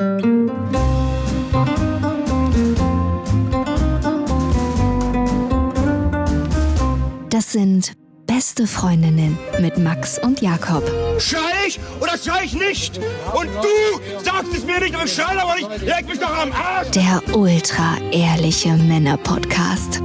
Das sind Beste Freundinnen mit Max und Jakob. Schrei ich oder schrei ich nicht? Und du sagst es mir nicht, aber ich schrei aber nicht. Leg mich doch am Arsch! Der ultra-ehrliche Männer-Podcast.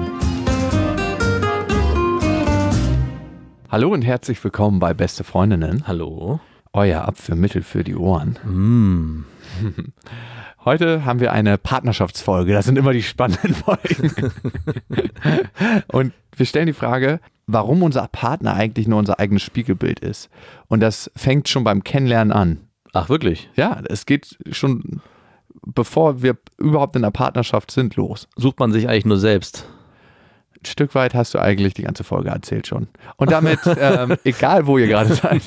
Hallo und herzlich willkommen bei Beste Freundinnen. Hallo. Euer Abführmittel für die Ohren. Heute haben wir eine Partnerschaftsfolge. Das sind immer die spannenden Folgen. Und wir stellen die Frage, warum unser Partner eigentlich nur unser eigenes Spiegelbild ist. Und das fängt schon beim Kennenlernen an. Ach, wirklich? Ja, es geht schon, bevor wir überhaupt in einer Partnerschaft sind, los. Sucht man sich eigentlich nur selbst? Ein Stück weit hast du eigentlich die ganze Folge erzählt schon. Und damit, egal wo ihr gerade seid.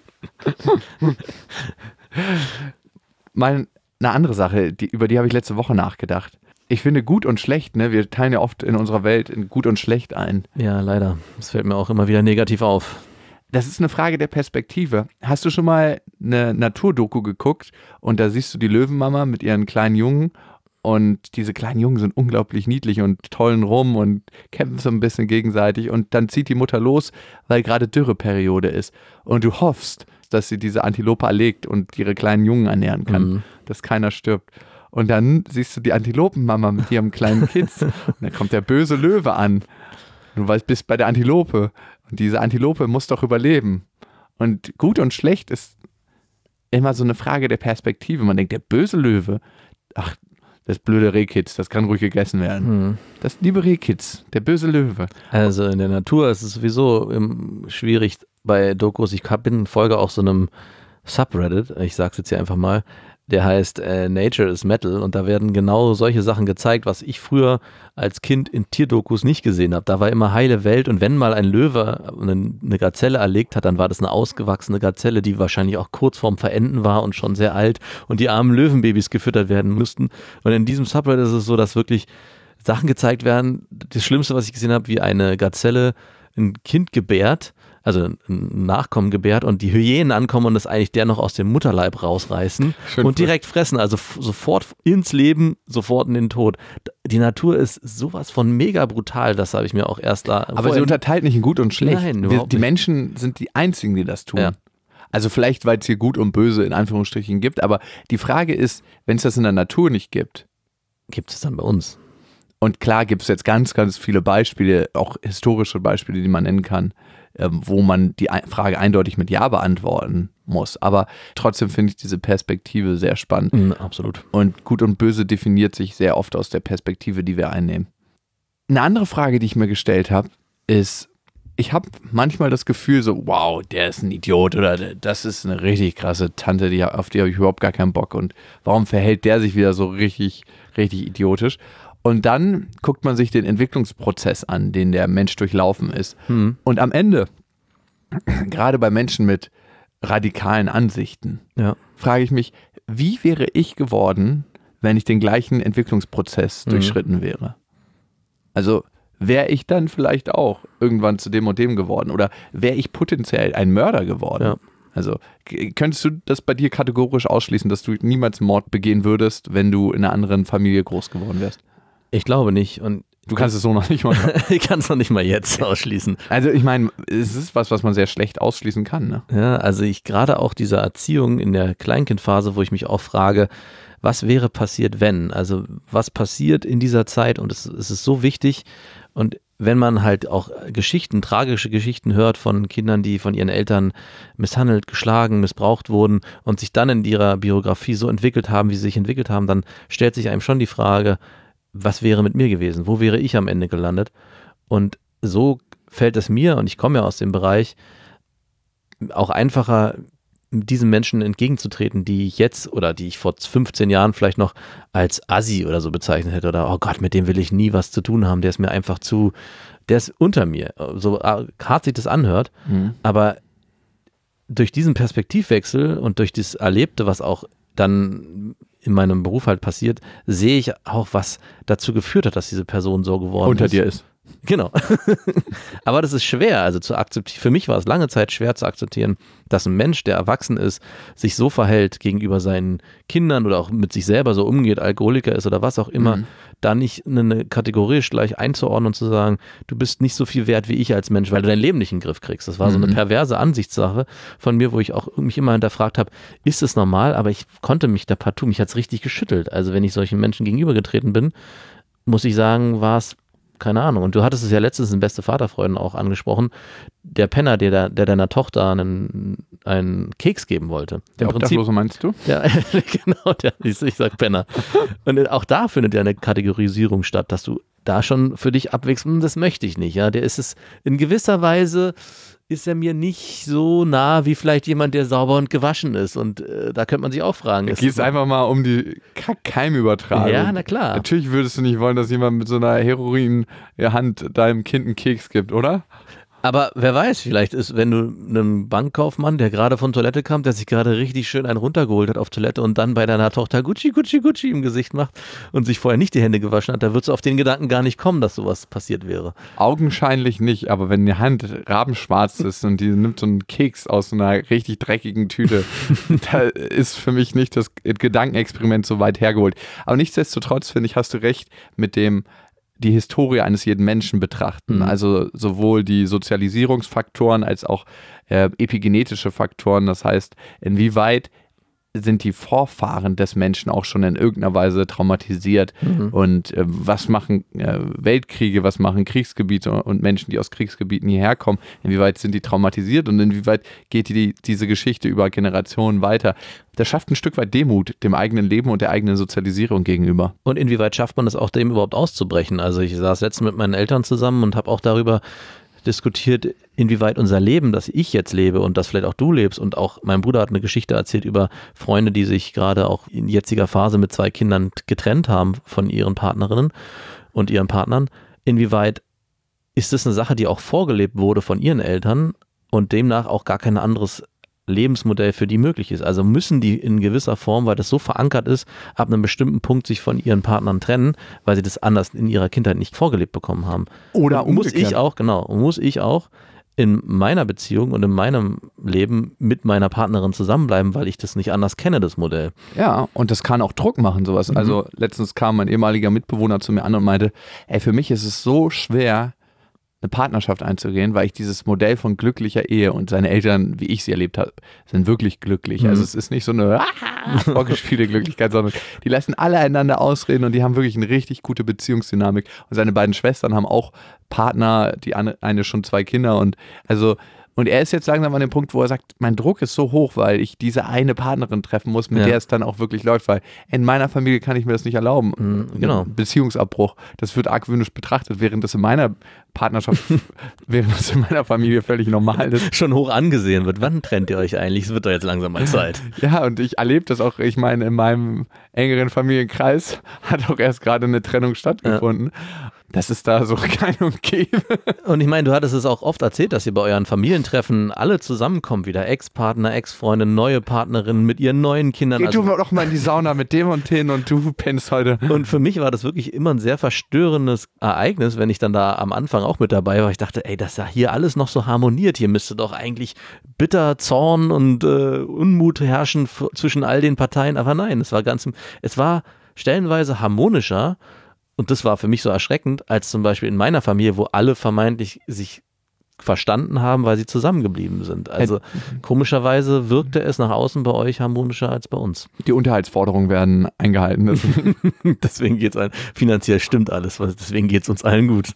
Mal eine andere Sache, über die habe ich letzte Woche nachgedacht. Ich finde gut und schlecht, ne? Wir teilen ja oft in unserer Welt in gut und schlecht ein. Ja, leider. Das fällt mir auch immer wieder negativ auf. Das ist eine Frage der Perspektive. Hast du schon mal eine Naturdoku geguckt und da siehst du die Löwenmama mit ihren kleinen Jungen und diese kleinen Jungen sind unglaublich niedlich und tollen rum und kämpfen so ein bisschen gegenseitig und dann zieht die Mutter los, weil gerade Dürreperiode ist und du hoffst, dass sie diese Antilope erlegt und ihre kleinen Jungen ernähren kann, dass keiner stirbt. Und dann siehst du die Antilopenmama mit ihrem kleinen Kids und dann kommt der böse Löwe an. Du bist bei der Antilope und diese Antilope muss doch überleben. Und gut und schlecht ist immer so eine Frage der Perspektive. Man denkt, der böse Löwe, ach, das blöde Rehkitz, das kann ruhig gegessen werden. Das liebe Rehkitz, der böse Löwe. Also in der Natur ist es sowieso schwierig bei Dokus. Ich bin Folge auch so einem Subreddit, ich sag's jetzt hier einfach mal, der heißt Nature is Metal und da werden genau solche Sachen gezeigt, was ich früher als Kind in Tierdokus nicht gesehen habe. Da war immer heile Welt und wenn mal ein Löwe eine Gazelle erlegt hat, dann war das eine ausgewachsene Gazelle, die wahrscheinlich auch kurz vorm Verenden war und schon sehr alt und die armen Löwenbabys gefüttert werden mussten. Und in diesem Subreddit ist es so, dass wirklich Sachen gezeigt werden. Das Schlimmste, was ich gesehen habe, wie eine Gazelle ein Kind gebärt, also ein Nachkommen gebärt und die Hyänen ankommen und das eigentlich der noch aus dem Mutterleib rausreißen und direkt fressen, also sofort ins Leben, sofort in den Tod. Die Natur ist sowas von mega brutal, das habe ich mir auch erst da... Aber sie unterteilt nicht in gut und schlecht. Nein, überhaupt nicht. Die Menschen sind die Einzigen, die das tun. Ja. Also vielleicht, weil es hier gut und böse in Anführungsstrichen gibt, aber die Frage ist, wenn es das in der Natur nicht gibt... Gibt es dann bei uns? Und klar gibt es jetzt ganz, ganz viele Beispiele, auch historische Beispiele, die man nennen kann, wo man die Frage eindeutig mit Ja beantworten muss. Aber trotzdem finde ich diese Perspektive sehr spannend. Absolut. Und Gut und Böse definiert sich sehr oft aus der Perspektive, die wir einnehmen. Eine andere Frage, die ich mir gestellt habe, ist, ich habe manchmal das Gefühl so, wow, der ist ein Idiot oder das ist eine richtig krasse Tante, auf die habe ich überhaupt gar keinen Bock und warum verhält der sich wieder so richtig, richtig idiotisch? Und dann guckt man sich den Entwicklungsprozess an, den der Mensch durchlaufen ist. Und am Ende, gerade bei Menschen mit radikalen Ansichten, frage ich mich, wie wäre ich geworden, wenn ich den gleichen Entwicklungsprozess durchschritten wäre? Also wäre ich dann vielleicht auch irgendwann zu dem und dem geworden? Oder wäre ich potenziell ein Mörder geworden? Ja. Also könntest du das bei dir kategorisch ausschließen, dass du niemals Mord begehen würdest, wenn du in einer anderen Familie groß geworden wärst? Ich glaube nicht. Und du kannst es so noch nicht mal. Ich kann es noch nicht mal jetzt ausschließen. Also ich meine, es ist was man sehr schlecht ausschließen kann. Ne? Ja, also ich gerade auch diese Erziehung in der Kleinkindphase, wo ich mich auch frage, was wäre passiert, wenn? Also was passiert in dieser Zeit? Und es ist so wichtig. Und wenn man halt auch tragische Geschichten hört von Kindern, die von ihren Eltern misshandelt, geschlagen, missbraucht wurden und sich dann in ihrer Biografie so entwickelt haben, wie sie sich entwickelt haben, dann stellt sich einem schon die Frage, was wäre mit mir gewesen? Wo wäre ich am Ende gelandet? Und so fällt es mir, und ich komme ja aus dem Bereich, auch einfacher, diesen Menschen entgegenzutreten, die ich jetzt oder die ich vor 15 Jahren vielleicht noch als Assi oder so bezeichnet hätte oder oh Gott, mit dem will ich nie was zu tun haben, der ist mir einfach der ist unter mir, so hart sich das anhört, aber durch diesen Perspektivwechsel und durch das Erlebte, was auch dann in meinem Beruf halt passiert, sehe ich auch, was dazu geführt hat, dass diese Person so geworden unter dir ist. Genau. Aber das ist schwer, also zu akzeptieren. Für mich war es lange Zeit schwer zu akzeptieren, dass ein Mensch, der erwachsen ist, sich so verhält gegenüber seinen Kindern oder auch mit sich selber so umgeht, Alkoholiker ist oder was auch immer, da nicht eine kategorisch gleich einzuordnen und zu sagen, du bist nicht so viel wert wie ich als Mensch, weil du dein Leben nicht in den Griff kriegst. Das war so eine perverse Ansichtssache von mir, wo ich auch mich immer hinterfragt habe, ist es normal? Aber ich konnte mich da partout, mich hat es richtig geschüttelt. Also wenn ich solchen Menschen gegenübergetreten bin, muss ich sagen, war es keine Ahnung. Und du hattest es ja letztens in Beste Vaterfreuden auch angesprochen, der Penner, der deiner Tochter einen Keks geben wollte. Der Obdachlose meinst du? Ja, genau, ich sag Penner. Und auch da findet ja eine Kategorisierung statt, dass du da schon für dich abwägst, das möchte ich nicht. Ja, der ist es in gewisser Weise, ist er mir nicht so nah wie vielleicht jemand, der sauber und gewaschen ist. Und da könnte man sich auch fragen. Da geht es einfach mal um die Keimübertragung. Ja, na klar. Natürlich würdest du nicht wollen, dass jemand mit so einer Heroin-Hand deinem Kind einen Keks gibt, oder? Aber wer weiß, vielleicht ist, wenn du einem Bankkaufmann, der gerade von Toilette kam, der sich gerade richtig schön einen runtergeholt hat auf Toilette und dann bei deiner Tochter Gucci, Gucci, Gucci im Gesicht macht und sich vorher nicht die Hände gewaschen hat, da würdest du auf den Gedanken gar nicht kommen, dass sowas passiert wäre. Augenscheinlich nicht, aber wenn die Hand rabenschwarz ist und die nimmt so einen Keks aus so einer richtig dreckigen Tüte, da ist für mich nicht das Gedankenexperiment so weit hergeholt. Aber nichtsdestotrotz, finde ich, hast du recht mit dem die Historie eines jeden Menschen betrachten. Also sowohl die Sozialisierungsfaktoren als auch epigenetische Faktoren. Das heißt, inwieweit sind die Vorfahren des Menschen auch schon in irgendeiner Weise traumatisiert und was machen Weltkriege, was machen Kriegsgebiete und Menschen, die aus Kriegsgebieten hierher kommen, inwieweit sind die traumatisiert und inwieweit geht diese Geschichte über Generationen weiter. Das schafft ein Stück weit Demut dem eigenen Leben und der eigenen Sozialisierung gegenüber. Und inwieweit schafft man es auch, dem überhaupt auszubrechen? Also ich saß letztens mit meinen Eltern zusammen und habe auch darüber diskutiert, inwieweit unser Leben, das ich jetzt lebe und das vielleicht auch du lebst, und auch mein Bruder hat eine Geschichte erzählt über Freunde, die sich gerade auch in jetziger Phase mit 2 Kindern getrennt haben von ihren Partnerinnen und ihren Partnern. Inwieweit ist das eine Sache, die auch vorgelebt wurde von ihren Eltern und demnach auch gar kein anderes Lebensmodell für die möglich ist. Also müssen die in gewisser Form, weil das so verankert ist, ab einem bestimmten Punkt sich von ihren Partnern trennen, weil sie das anders in ihrer Kindheit nicht vorgelebt bekommen haben. Oder muss ich auch in meiner Beziehung und in meinem Leben mit meiner Partnerin zusammenbleiben, weil ich das nicht anders kenne, das Modell. Ja, und das kann auch Druck machen, sowas. Also letztens kam mein ehemaliger Mitbewohner zu mir an und meinte, ey, für mich ist es so schwer, eine Partnerschaft einzugehen, weil ich dieses Modell von glücklicher Ehe und seine Eltern, wie ich sie erlebt habe, sind wirklich glücklich. Also es ist nicht so eine vorgespielte Glücklichkeit, sondern die lassen alle einander ausreden und die haben wirklich eine richtig gute Beziehungsdynamik. Und seine beiden Schwestern haben auch Partner, die eine schon 2 Kinder und er ist jetzt langsam an dem Punkt, wo er sagt, mein Druck ist so hoch, weil ich diese eine Partnerin treffen muss, mit der es dann auch wirklich läuft, weil in meiner Familie kann ich mir das nicht erlauben. Genau. Beziehungsabbruch, das wird argwöhnisch betrachtet, während das in meiner Partnerschaft, während das in meiner Familie völlig normal ist. Schon hoch angesehen wird. Wann trennt ihr euch eigentlich? Es wird doch jetzt langsam mal Zeit. Ja, und ich erlebe das auch, ich meine, in meinem engeren Familienkreis hat auch erst gerade eine Trennung stattgefunden. Ja. Dass es da so keine umgebe. Und ich meine, du hattest es auch oft erzählt, dass ihr bei euren Familientreffen alle zusammenkommt, wieder Ex-Partner, Ex-Freundin, neue Partnerin mit ihren neuen Kindern. Geh du doch mal in die Sauna mit dem und den und du pennst heute. Und für mich war das wirklich immer ein sehr verstörendes Ereignis, wenn ich dann da am Anfang auch mit dabei war. Ich dachte, ey, dass da hier alles noch so harmoniert. Hier müsste doch eigentlich bitter Zorn und Unmut herrschen zwischen all den Parteien. Aber nein, es war stellenweise harmonischer. Und das war für mich so erschreckend, als zum Beispiel in meiner Familie, wo alle vermeintlich sich verstanden haben, weil sie zusammengeblieben sind. Also komischerweise wirkte es nach außen bei euch harmonischer als bei uns. Die Unterhaltsforderungen werden eingehalten. Deswegen geht es finanziell stimmt alles, deswegen geht es uns allen gut.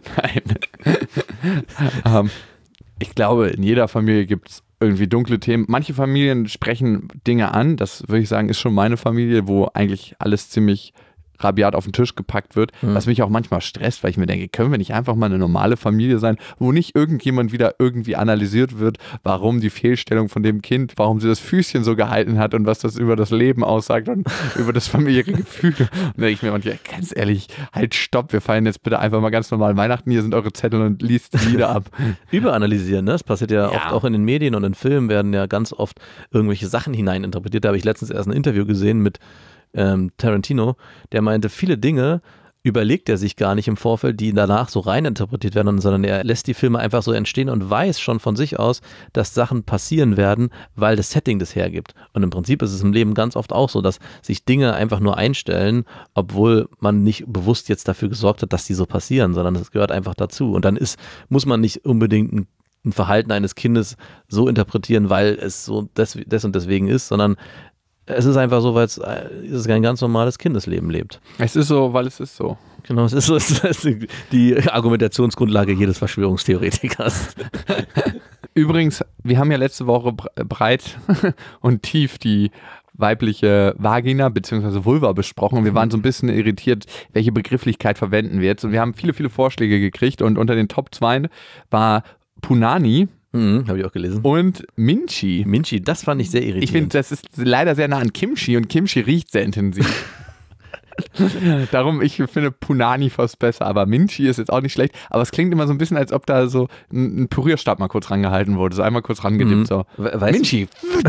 Nein. Ich glaube, in jeder Familie gibt es irgendwie dunkle Themen. Manche Familien sprechen Dinge an, das würde ich sagen, ist schon meine Familie, wo eigentlich alles ziemlich rabiat auf den Tisch gepackt wird, was mich auch manchmal stresst, weil ich mir denke, können wir nicht einfach mal eine normale Familie sein, wo nicht irgendjemand wieder irgendwie analysiert wird, warum die Fehlstellung von dem Kind, warum sie das Füßchen so gehalten hat und was das über das Leben aussagt und über das familiäre Gefühl. Und da denke ich mir manchmal, ganz ehrlich, halt stopp, wir feiern jetzt bitte einfach mal ganz normal Weihnachten, hier sind eure Zettel und liest die Lieder ab. Überanalysieren, ne? Das passiert ja oft auch in den Medien und in Filmen werden ja ganz oft irgendwelche Sachen hineininterpretiert. Da habe ich letztens erst ein Interview gesehen mit Tarantino, der meinte, viele Dinge überlegt er sich gar nicht im Vorfeld, die danach so reininterpretiert werden, sondern er lässt die Filme einfach so entstehen und weiß schon von sich aus, dass Sachen passieren werden, weil das Setting das hergibt. Und im Prinzip ist es im Leben ganz oft auch so, dass sich Dinge einfach nur einstellen, obwohl man nicht bewusst jetzt dafür gesorgt hat, dass die so passieren, sondern es gehört einfach dazu. Und dann muss man nicht unbedingt ein Verhalten eines Kindes so interpretieren, weil es so des und deswegen ist, sondern es ist einfach so, weil es ein ganz normales Kindesleben lebt. Es ist so, weil es ist so. Genau, es ist so, es ist die Argumentationsgrundlage jedes Verschwörungstheoretikers. Übrigens, wir haben ja letzte Woche breit und tief die weibliche Vagina bzw. Vulva besprochen. Wir waren so ein bisschen irritiert, welche Begrifflichkeit verwenden wir jetzt. Und wir haben viele, viele Vorschläge gekriegt und unter den Top 2 war Punani. Habe ich auch gelesen. Und Minchi. Minchi, das fand ich sehr irritierend. Ich finde, das ist leider sehr nah an Kimchi und Kimchi riecht sehr intensiv. Darum, ich finde Punani fast besser, aber Minchi ist jetzt auch nicht schlecht. Aber es klingt immer so ein bisschen, als ob da so ein Pürierstab mal kurz rangehalten wurde, so einmal kurz rangedippt. So. Minchi.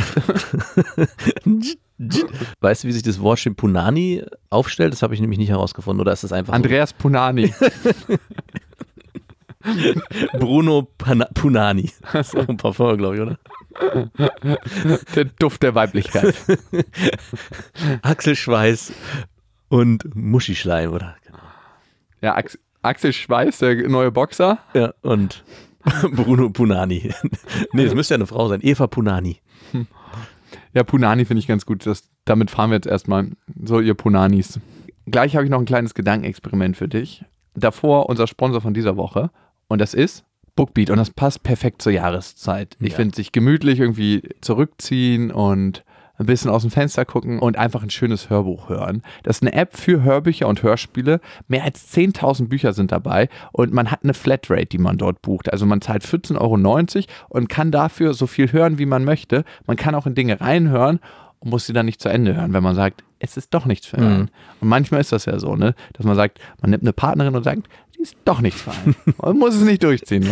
Weißt du, wie sich das Wortspiel Punani aufstellt? Das habe ich nämlich nicht herausgefunden. Oder ist das einfach Andreas Punani. Bruno Punani. Das ist auch ein Parfum, glaube ich, oder? Der Duft der Weiblichkeit. Axel Schweiß und Muschischleim, oder? Ja, Axel Schweiß, der neue Boxer. Ja, und Bruno Punani. Nee, das müsste ja eine Frau sein. Eva Punani. Ja, Punani finde ich ganz gut. Damit fahren wir jetzt erstmal. So, ihr Punanis. Gleich habe ich noch ein kleines Gedankenexperiment für dich. Davor unser Sponsor von dieser Woche. Und das ist Bookbeat. Und das passt perfekt zur Jahreszeit. Ich finde, sich gemütlich irgendwie zurückziehen und ein bisschen aus dem Fenster gucken und einfach ein schönes Hörbuch hören. Das ist eine App für Hörbücher und Hörspiele. Mehr als 10.000 Bücher sind dabei und man hat eine Flatrate, die man dort bucht. Also man zahlt 14,90 € und kann dafür so viel hören, wie man möchte. Man kann auch in Dinge reinhören und muss sie dann nicht zu Ende hören, wenn man sagt, es ist doch nichts für einen. Und manchmal ist das ja so, ne, dass man sagt, man nimmt eine Partnerin und sagt, die ist doch nichts für einen. Man muss es nicht durchziehen.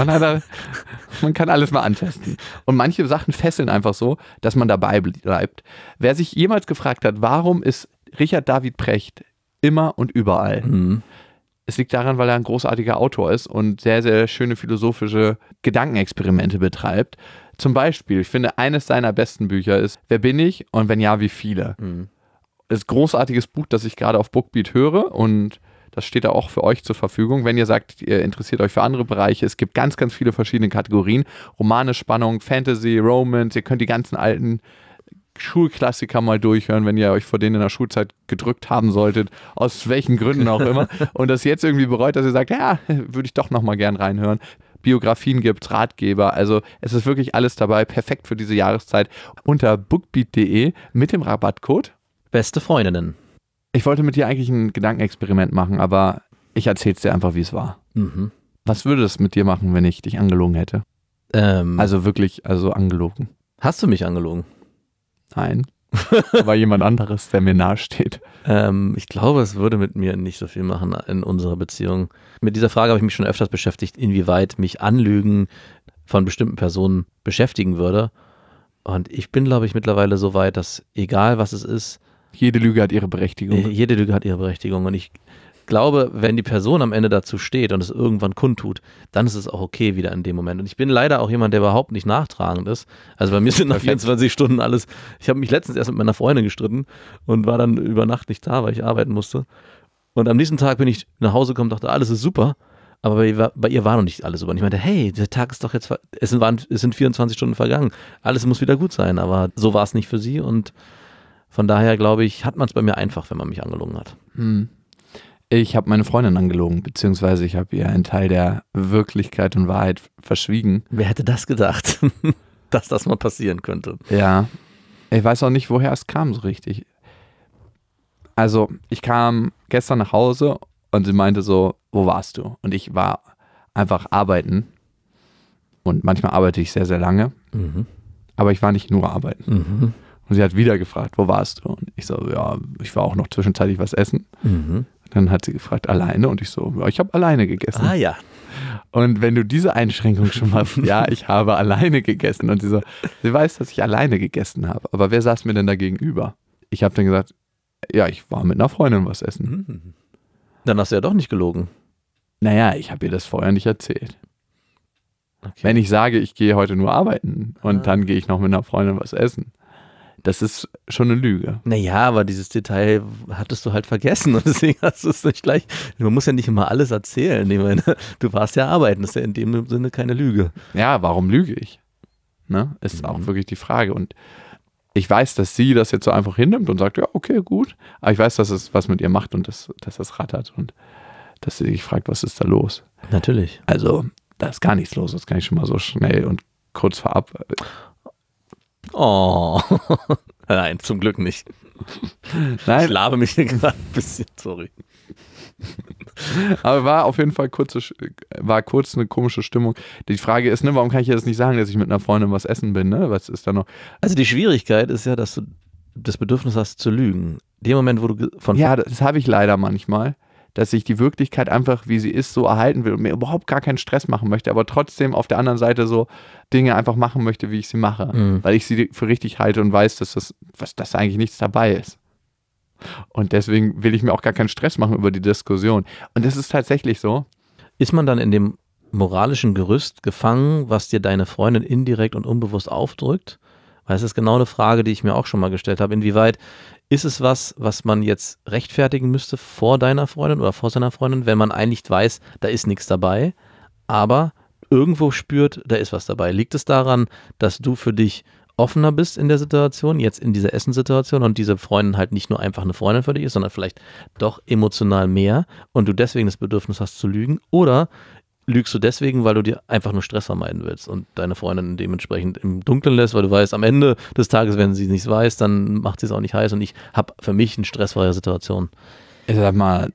Man kann alles mal antesten. Und manche Sachen fesseln einfach so, dass man dabei bleibt. Wer sich jemals gefragt hat, warum ist Richard David Precht immer und überall? Es liegt daran, weil er ein großartiger Autor ist und sehr, sehr schöne philosophische Gedankenexperimente betreibt. Zum Beispiel, ich finde, eines seiner besten Bücher ist Wer bin ich und wenn ja, wie viele? Das ist ein großartiges Buch, das ich gerade auf Bookbeat höre und das steht da auch für euch zur Verfügung. Wenn ihr sagt, ihr interessiert euch für andere Bereiche, es gibt ganz, ganz viele verschiedene Kategorien. Romane, Spannung, Fantasy, Romance, ihr könnt die ganzen alten Schulklassiker mal durchhören, wenn ihr euch vor denen in der Schulzeit gedrückt haben solltet, aus welchen Gründen auch immer. Und das jetzt irgendwie bereut, dass ihr sagt, ja, würde ich doch nochmal gern reinhören. Biografien gibt's, Ratgeber, also es ist wirklich alles dabei, perfekt für diese Jahreszeit. Unter bookbeat.de mit dem Rabattcode Beste Freundinnen. Ich wollte mit dir eigentlich ein Gedankenexperiment machen, aber ich erzähl's dir einfach, wie es war. Was würde es mit dir machen, wenn ich dich angelogen hätte? Also wirklich, also angelogen. Hast du mich angelogen? Nein. Aber jemand anderes, der mir nahesteht. Ich glaube, es würde mit mir nicht so viel machen in unserer Beziehung. Mit dieser Frage habe ich mich schon öfters beschäftigt, inwieweit mich Anlügen von bestimmten Personen beschäftigen würde. Und ich bin, glaube ich, mittlerweile so weit, dass egal was es ist, jede Lüge hat ihre Berechtigung. Jede Lüge hat ihre Berechtigung. Und ich glaube, wenn die Person am Ende dazu steht und es irgendwann kundtut, dann ist es auch okay wieder in dem Moment. Und ich bin leider auch jemand, der überhaupt nicht nachtragend ist. Also bei mir sind nach 24 Stunden alles. Ich habe mich letztens erst mit meiner Freundin gestritten und war dann über Nacht nicht da, weil ich arbeiten musste. Und am nächsten Tag bin ich nach Hause gekommen und dachte, alles ist super. Aber bei ihr war noch nicht alles super. Und ich meinte, hey, der Tag ist doch jetzt, es sind 24 Stunden vergangen. Alles muss wieder gut sein. Aber so war es nicht für sie. Und von daher, glaube ich, hat man es bei mir einfach, wenn man mich angelogen hat. Ich habe meine Freundin angelogen, beziehungsweise ich habe ihr einen Teil der Wirklichkeit und Wahrheit verschwiegen. Wer hätte das gedacht, dass das mal passieren könnte? Ja, ich weiß auch nicht, woher es kam so richtig. Also, ich kam gestern nach Hause und sie meinte so, wo warst du? Und ich war einfach arbeiten. Und manchmal arbeite ich sehr, sehr lange. Aber ich war nicht nur arbeiten. Und sie hat wieder gefragt, wo warst du? Und ich so, ja, ich war auch noch zwischenzeitlich was essen. Dann hat sie gefragt, alleine? Und ich so, ja, ich habe alleine gegessen. Ah ja. Und wenn du diese Einschränkung schon mal, ja, ich habe alleine gegessen. Und sie weiß, dass ich alleine gegessen habe. Aber wer saß mir denn da gegenüber? Ich habe dann gesagt, ja, ich war mit einer Freundin was essen. Dann hast du ja doch nicht gelogen. Naja, ich habe ihr das vorher nicht erzählt. Okay. Wenn ich sage, ich gehe heute nur arbeiten und dann gehe ich noch mit einer Freundin was essen, das ist schon eine Lüge. Naja, aber dieses Detail hattest du halt vergessen und deswegen hast du es nicht gleich. Man muss ja nicht immer alles erzählen. Ich meine, du warst ja arbeiten, das ist ja in dem Sinne keine Lüge. Ja, warum lüge ich? Ne? Ist auch wirklich die Frage. Und ich weiß, dass sie das jetzt so einfach hinnimmt und sagt, ja, okay, gut. Aber ich weiß, dass es was mit ihr macht und dass das rattert und dass sie sich fragt, was ist da los? Natürlich. Also, da ist gar nichts los. Das kann ich schon mal so schnell und kurz vorab. Oh, nein, zum Glück nicht. Nein, Ich labe mich hier gerade ein bisschen, sorry. aber war auf jeden Fall kurz eine komische Stimmung. Die Frage ist, ne, warum kann ich jetzt nicht sagen, dass ich mit einer Freundin was essen bin? Ne? Was ist da noch? Also die Schwierigkeit ist ja, dass du das Bedürfnis hast zu lügen. Dem Moment, wo du Ja, das habe ich leider manchmal, dass ich die Wirklichkeit einfach, wie sie ist, so erhalten will und mir überhaupt gar keinen Stress machen möchte, aber trotzdem auf der anderen Seite so Dinge einfach machen möchte, wie ich sie mache, weil ich sie für richtig halte und weiß, dass eigentlich nichts dabei ist. Und deswegen will ich mir auch gar keinen Stress machen über die Diskussion. Und das ist tatsächlich so. ist man dann in dem moralischen Gerüst gefangen, was dir deine Freundin indirekt und unbewusst aufdrückt? Weil es ist genau eine Frage, die ich mir auch schon mal gestellt habe. Inwieweit ist es was man jetzt rechtfertigen müsste vor deiner Freundin oder vor seiner Freundin, wenn man eigentlich weiß, da ist nichts dabei, aber irgendwo spürt, da ist was dabei. Liegt es daran, dass du für dich offener bist in der Situation, jetzt in dieser Essenssituation und diese Freundin halt nicht nur einfach eine Freundin für dich ist, sondern vielleicht doch emotional mehr und du deswegen das Bedürfnis hast zu lügen? Oder lügst du deswegen, weil du dir einfach nur Stress vermeiden willst und deine Freundin dementsprechend im Dunkeln lässt, weil du weißt, am Ende des Tages, wenn sie nichts weiß, dann macht sie es auch nicht heiß und ich habe für mich eine stressfreie Situation. Ich sag mal,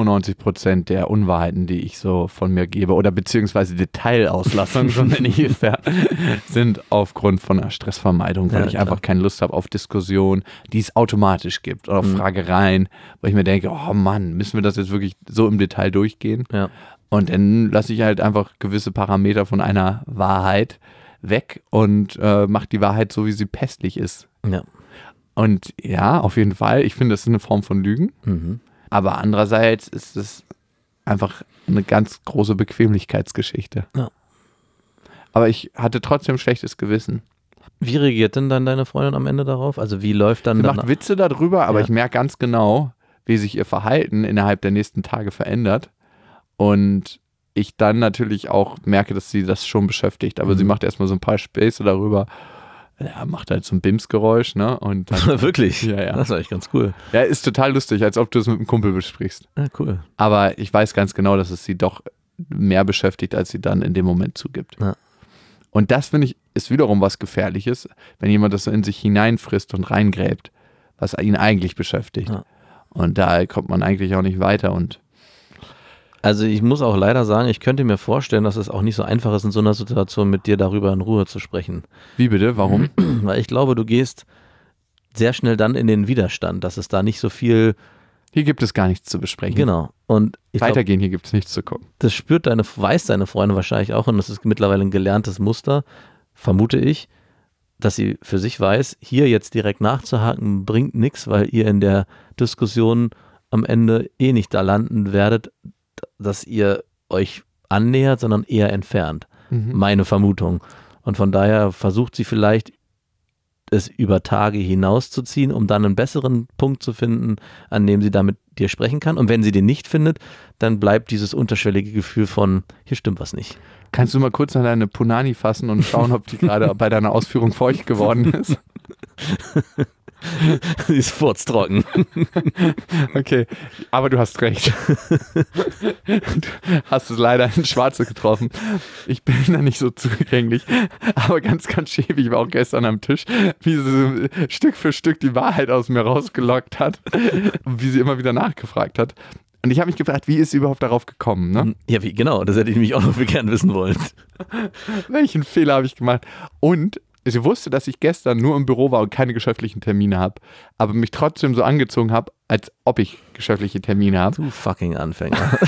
95% der Unwahrheiten, die ich so von mir gebe oder beziehungsweise Detailauslassungen, so nenne ich es ja, sind aufgrund von einer Stressvermeidung, weil Ja, ich klar. einfach keine Lust habe auf Diskussionen, die es automatisch gibt oder auf Fragereien, weil ich mir denke, oh Mann, müssen wir das jetzt wirklich so im Detail durchgehen? Ja. Und dann lasse ich halt einfach gewisse Parameter von einer Wahrheit weg und mache die Wahrheit so, wie sie pässlich ist. Ja. Und ja, auf jeden Fall, ich finde, das ist eine Form von Lügen. Mhm. Aber andererseits ist es einfach eine ganz große Bequemlichkeitsgeschichte. Ja. Aber ich hatte trotzdem schlechtes Gewissen. Wie reagiert denn dann deine Freundin am Ende darauf? Also wie läuft dann Sie danach? macht Witze darüber, aber Ja. ich merke ganz genau, wie sich ihr Verhalten innerhalb der nächsten Tage verändert. Und ich dann natürlich auch merke, dass sie das schon beschäftigt. Aber sie macht erstmal so ein paar Späße darüber. Ja, macht halt so ein Bims-Geräusch, ne? Und dann, Wirklich? Ja, ja. Das war echt ganz cool. ja, ist total lustig, als ob du es mit einem Kumpel besprichst. Ja, cool. Aber ich weiß ganz genau, dass es sie doch mehr beschäftigt, als sie dann in dem Moment zugibt. Ja. Und das, finde ich, ist wiederum was Gefährliches, wenn jemand das so in sich hineinfrisst und reingräbt, was ihn eigentlich beschäftigt. Ja. Und da kommt man eigentlich auch nicht weiter. Und Also ich muss auch leider sagen, ich könnte mir vorstellen, dass es auch nicht so einfach ist, in so einer Situation mit dir darüber in Ruhe zu sprechen. wie bitte? Warum? Weil ich glaube, du gehst sehr schnell dann in den Widerstand, dass es da nicht so viel, Hier gibt es gar nichts zu besprechen. genau. Und ich glaube, Weitergehen, hier gibt es nichts zu gucken. das weiß deine Freundin wahrscheinlich auch und das ist mittlerweile ein gelerntes Muster, vermute ich, dass sie für sich weiß, hier jetzt direkt nachzuhaken bringt nichts, weil ihr in der Diskussion am Ende eh nicht da landen werdet, dass ihr euch annähert, sondern eher entfernt. Meine Vermutung. Und von daher versucht sie vielleicht, es über Tage hinauszuziehen, um dann einen besseren Punkt zu finden, an dem sie da mit dir sprechen kann. Und wenn sie den nicht findet, dann bleibt dieses unterschwellige Gefühl von, hier stimmt was nicht. Kannst du mal kurz an deine Punani fassen und schauen, ob die gerade bei deiner Ausführung feucht geworden ist? Sie ist furztrocken. Okay, aber du hast recht. Du hast es leider ins Schwarze getroffen. Ich bin da nicht so zugänglich, aber ganz, ganz schäbig. Ich war auch gestern am Tisch, wie sie so Stück für Stück die Wahrheit aus mir rausgelockt hat und wie sie immer wieder nachgefragt hat. Und ich habe mich gefragt, wie ist sie überhaupt darauf gekommen? Ne? Ja, wie genau, das hätte ich mich auch noch gern wissen wollen. Welchen Fehler habe ich gemacht? Und sie wusste, dass ich gestern nur im Büro war und keine geschäftlichen Termine habe, aber mich trotzdem so angezogen habe, als ob ich geschäftliche Termine habe. Du fucking Anfänger.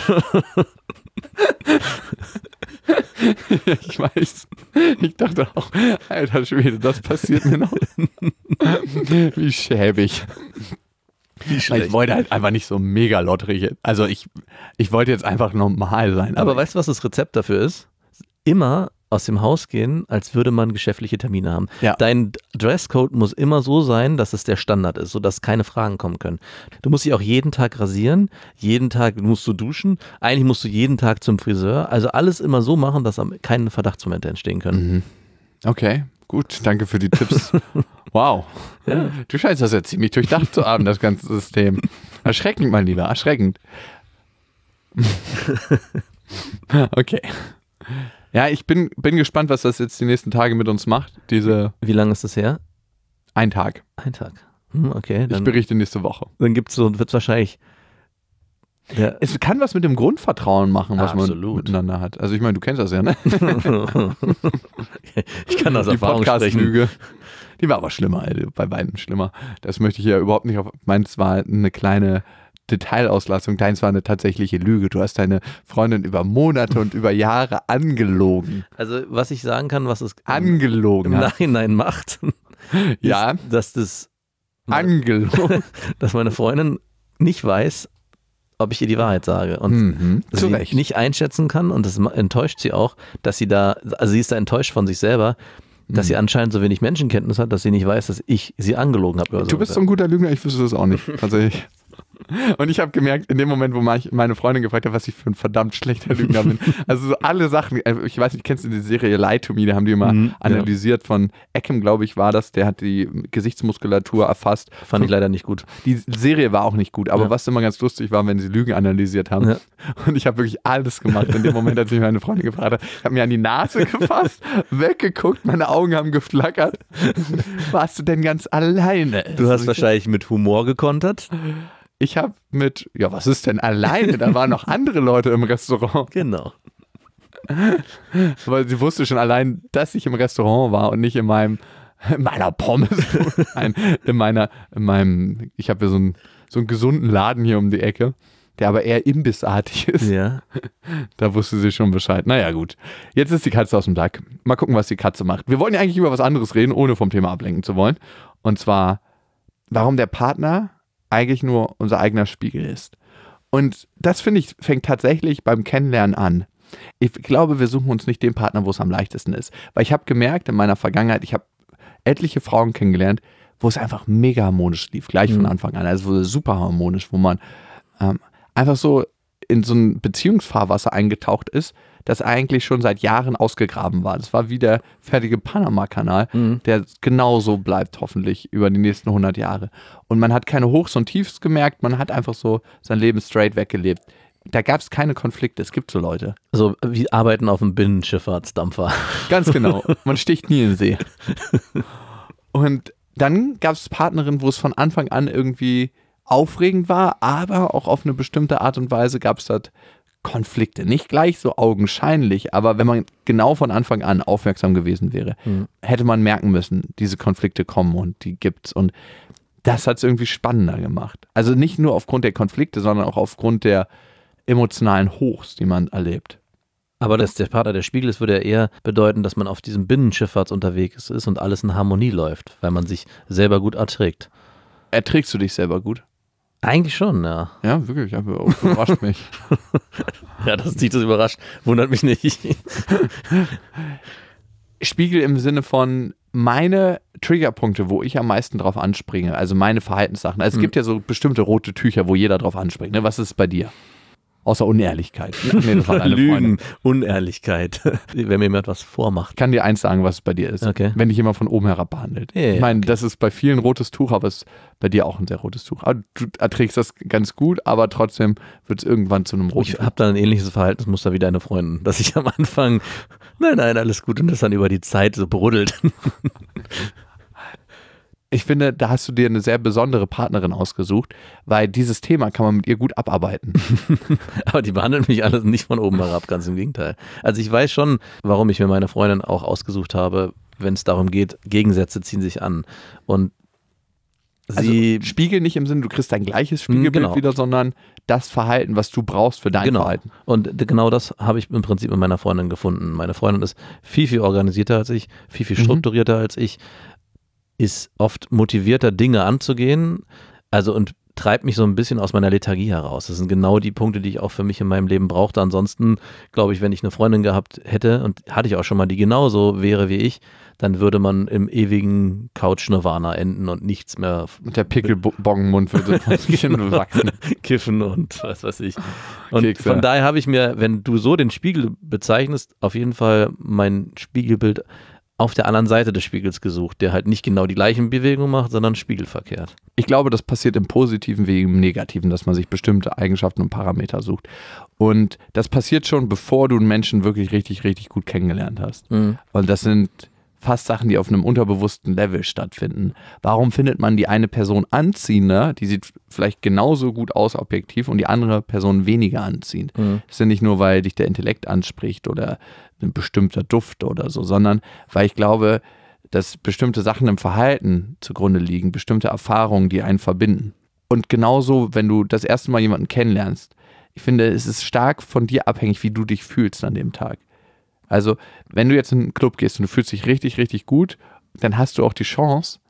Ich weiß. Ich dachte auch, alter Schwede, das passiert mir noch. Wie schäbig. Wie Ich wollte halt einfach nicht so mega lotterig. Also ich wollte jetzt einfach normal sein. Aber weißt du, was das Rezept dafür ist? Immer aus dem Haus gehen, als würde man geschäftliche Termine haben. Ja. Dein Dresscode muss immer so sein, dass es der Standard ist, sodass keine Fragen kommen können. Du musst dich auch jeden Tag rasieren, jeden Tag musst du duschen, eigentlich musst du jeden Tag zum Friseur. Also alles immer so machen, dass keine Verdachtsmomente entstehen können. Mhm. Okay, gut, danke für die Tipps. Wow, ja. Du scheinst das ja ziemlich durchdacht zu haben, das ganze System. Erschreckend, mein Lieber, erschreckend. Okay. Ja, ich bin gespannt, was das jetzt die nächsten Tage mit uns macht. Wie lange ist das her? Ein Tag. Ein Tag. Okay. Ich berichte nächste Woche. Dann wird es wahrscheinlich. Es kann was mit dem Grundvertrauen machen, was Absolut. man miteinander hat. Also ich meine, du kennst das ja, ne? Ich kann das Die Erfahrung sprechen. Podcast-Lüge. Die war aber schlimmer, bei beiden schlimmer. Das möchte ich ja überhaupt nicht auf. Meins war eine kleine Detailauslastung. Deins war eine tatsächliche Lüge. Du hast deine Freundin über Monate und über Jahre angelogen. Also was ich sagen kann, was es Angelogen im hat. Nachhinein macht, Ja. ist, dass Angelogen. dass meine Freundin nicht weiß, ob ich ihr die Wahrheit sage und Zu sie Recht. nicht einschätzen kann und das enttäuscht sie auch, dass sie sie ist da enttäuscht von sich selber, dass sie anscheinend so wenig Menschenkenntnis hat, dass sie nicht weiß, dass ich sie angelogen habe. Oder Du bist so ein guter Lügner, ich wüsste das auch nicht, tatsächlich. Und ich habe gemerkt, in dem Moment, wo meine Freundin gefragt hat, was ich für ein verdammt schlechter Lügner bin. Also so alle Sachen, ich weiß nicht, kennst du die Serie Lie to Me, da haben die immer analysiert von Eckham, glaube ich, war das, der hat die Gesichtsmuskulatur erfasst. Fand ich leider nicht gut. Die Serie war auch nicht gut, aber was immer ganz lustig war, wenn sie Lügen analysiert haben. Ja. Und ich habe wirklich alles gemacht in dem Moment, als mich meine Freundin gefragt hat. Ich habe mir an die Nase gefasst, weggeguckt, meine Augen haben geflackert. Warst du denn ganz alleine? Du hast wahrscheinlich mit Humor gekontert. Ich habe was ist denn alleine? Da waren noch andere Leute im Restaurant. Genau. Weil sie wusste schon allein, dass ich im Restaurant war und nicht in meiner Pommes. Nein, ich habe ja so einen gesunden Laden hier um die Ecke, der aber eher imbissartig ist. Ja. Da wusste sie schon Bescheid. Naja, gut. Jetzt ist die Katze aus dem Sack. Mal gucken, was die Katze macht. Wir wollen ja eigentlich über was anderes reden, ohne vom Thema ablenken zu wollen. Und zwar, warum der Partner eigentlich nur unser eigener Spiegel ist. Und das, finde ich, fängt tatsächlich beim Kennenlernen an. Ich glaube, wir suchen uns nicht den Partner, wo es am leichtesten ist. Weil ich habe gemerkt in meiner Vergangenheit, ich habe etliche Frauen kennengelernt, wo es einfach mega harmonisch lief, gleich von Anfang an. Also super harmonisch, wo man einfach so in so ein Beziehungsfahrwasser eingetaucht ist, das eigentlich schon seit Jahren ausgegraben war. Das war wie der fertige Panama-Kanal, der genauso bleibt hoffentlich über die nächsten 100 Jahre. Und man hat keine Hochs und Tiefs gemerkt, man hat einfach so sein Leben straight weggelebt. Da gab es keine Konflikte, es gibt so Leute. So wie Arbeiten auf einem Binnenschifffahrtsdampfer. Ganz genau, man sticht nie in den See. Und dann gab es Partnerinnen, wo es von Anfang an irgendwie aufregend war, aber auch auf eine bestimmte Art und Weise gab es dort Konflikte. Nicht gleich so augenscheinlich, aber wenn man genau von Anfang an aufmerksam gewesen wäre, hätte man merken müssen, diese Konflikte kommen und die gibt's. Und das hat es irgendwie spannender gemacht. Also nicht nur aufgrund der Konflikte, sondern auch aufgrund der emotionalen Hochs, die man erlebt. Aber dass der Partner der Spiegel ist, würde ja eher bedeuten, dass man auf diesem Binnenschifffahrts unterwegs ist und alles in Harmonie läuft, weil man sich selber gut erträgt. Erträgst du dich selber gut? Eigentlich schon, ja. Ja, wirklich, aber auch überrascht mich. Ja, dass dich das überrascht, wundert mich nicht. Spiegel im Sinne von meine Triggerpunkte, wo ich am meisten drauf anspringe, also meine Verhaltenssachen. Also es gibt ja so bestimmte rote Tücher, wo jeder drauf anspringt. Ne? Was ist bei dir? Außer Unehrlichkeit. Nee, das war deine Lügen, Freundin. Unehrlichkeit. Wenn mir jemand was vormacht. Ich kann dir eins sagen, was es bei dir ist. Okay. Wenn dich jemand von oben herab behandelt. Ja, ich meine, okay. das ist bei vielen rotes Tuch, aber es ist bei dir auch ein sehr rotes Tuch. Aber du erträgst das ganz gut, aber trotzdem wird es irgendwann zu einem roten Ich Tuch. habe dann ein ähnliches Verhaltensmuster wie deine Freundin, dass ich am Anfang, nein, alles gut und das dann über die Zeit so brodelt. Ich finde, da hast du dir eine sehr besondere Partnerin ausgesucht, weil dieses Thema kann man mit ihr gut abarbeiten. Aber die behandelt mich alles nicht von oben herab, ganz im Gegenteil. Also ich weiß schon, warum ich mir meine Freundin auch ausgesucht habe, wenn es darum geht, Gegensätze ziehen sich an. Und sie Also Spiegel nicht im Sinne, du kriegst dein gleiches Spiegelbild Genau. wieder, sondern das Verhalten, was du brauchst für dein Verhalten. Und genau das habe ich im Prinzip mit meiner Freundin gefunden. Meine Freundin ist viel organisierter als ich, viel strukturierter als ich, ist oft motivierter, Dinge anzugehen, also und treibt mich so ein bisschen aus meiner Lethargie heraus. Das sind genau die Punkte, die ich auch für mich in meinem Leben brauchte. Ansonsten, glaube ich, wenn ich eine Freundin gehabt hätte, und hatte ich auch schon mal, die genauso wäre wie ich, dann würde man im ewigen Couch-Nirvana enden und nichts mehr. Und der Pickelbongenmund würde ein bisschen wachsen. Kiffen und was weiß ich. Und Kekse. von daher habe ich mir, wenn du so den Spiegel bezeichnest, auf jeden Fall mein Spiegelbild auf der anderen Seite des Spiegels gesucht, der halt nicht genau die gleichen Bewegungen macht, sondern spiegelverkehrt. Ich glaube, das passiert im Positiven wie im Negativen, dass man sich bestimmte Eigenschaften und Parameter sucht. Und das passiert schon, bevor du einen Menschen wirklich richtig, richtig gut kennengelernt hast. Und das sind fast Sachen, die auf einem unterbewussten Level stattfinden. Warum findet man die eine Person anziehender, die sieht vielleicht genauso gut aus objektiv, und die andere Person weniger anziehend? Das ist ja nicht nur, weil dich der Intellekt anspricht oder ein bestimmter Duft oder so, sondern weil ich glaube, dass bestimmte Sachen im Verhalten zugrunde liegen, bestimmte Erfahrungen, die einen verbinden. Und genauso, wenn du das erste Mal jemanden kennenlernst, ich finde, es ist stark von dir abhängig, wie du dich fühlst an dem Tag. Also, wenn du jetzt in einen Club gehst und du fühlst dich richtig, richtig gut, dann hast du auch die Chance,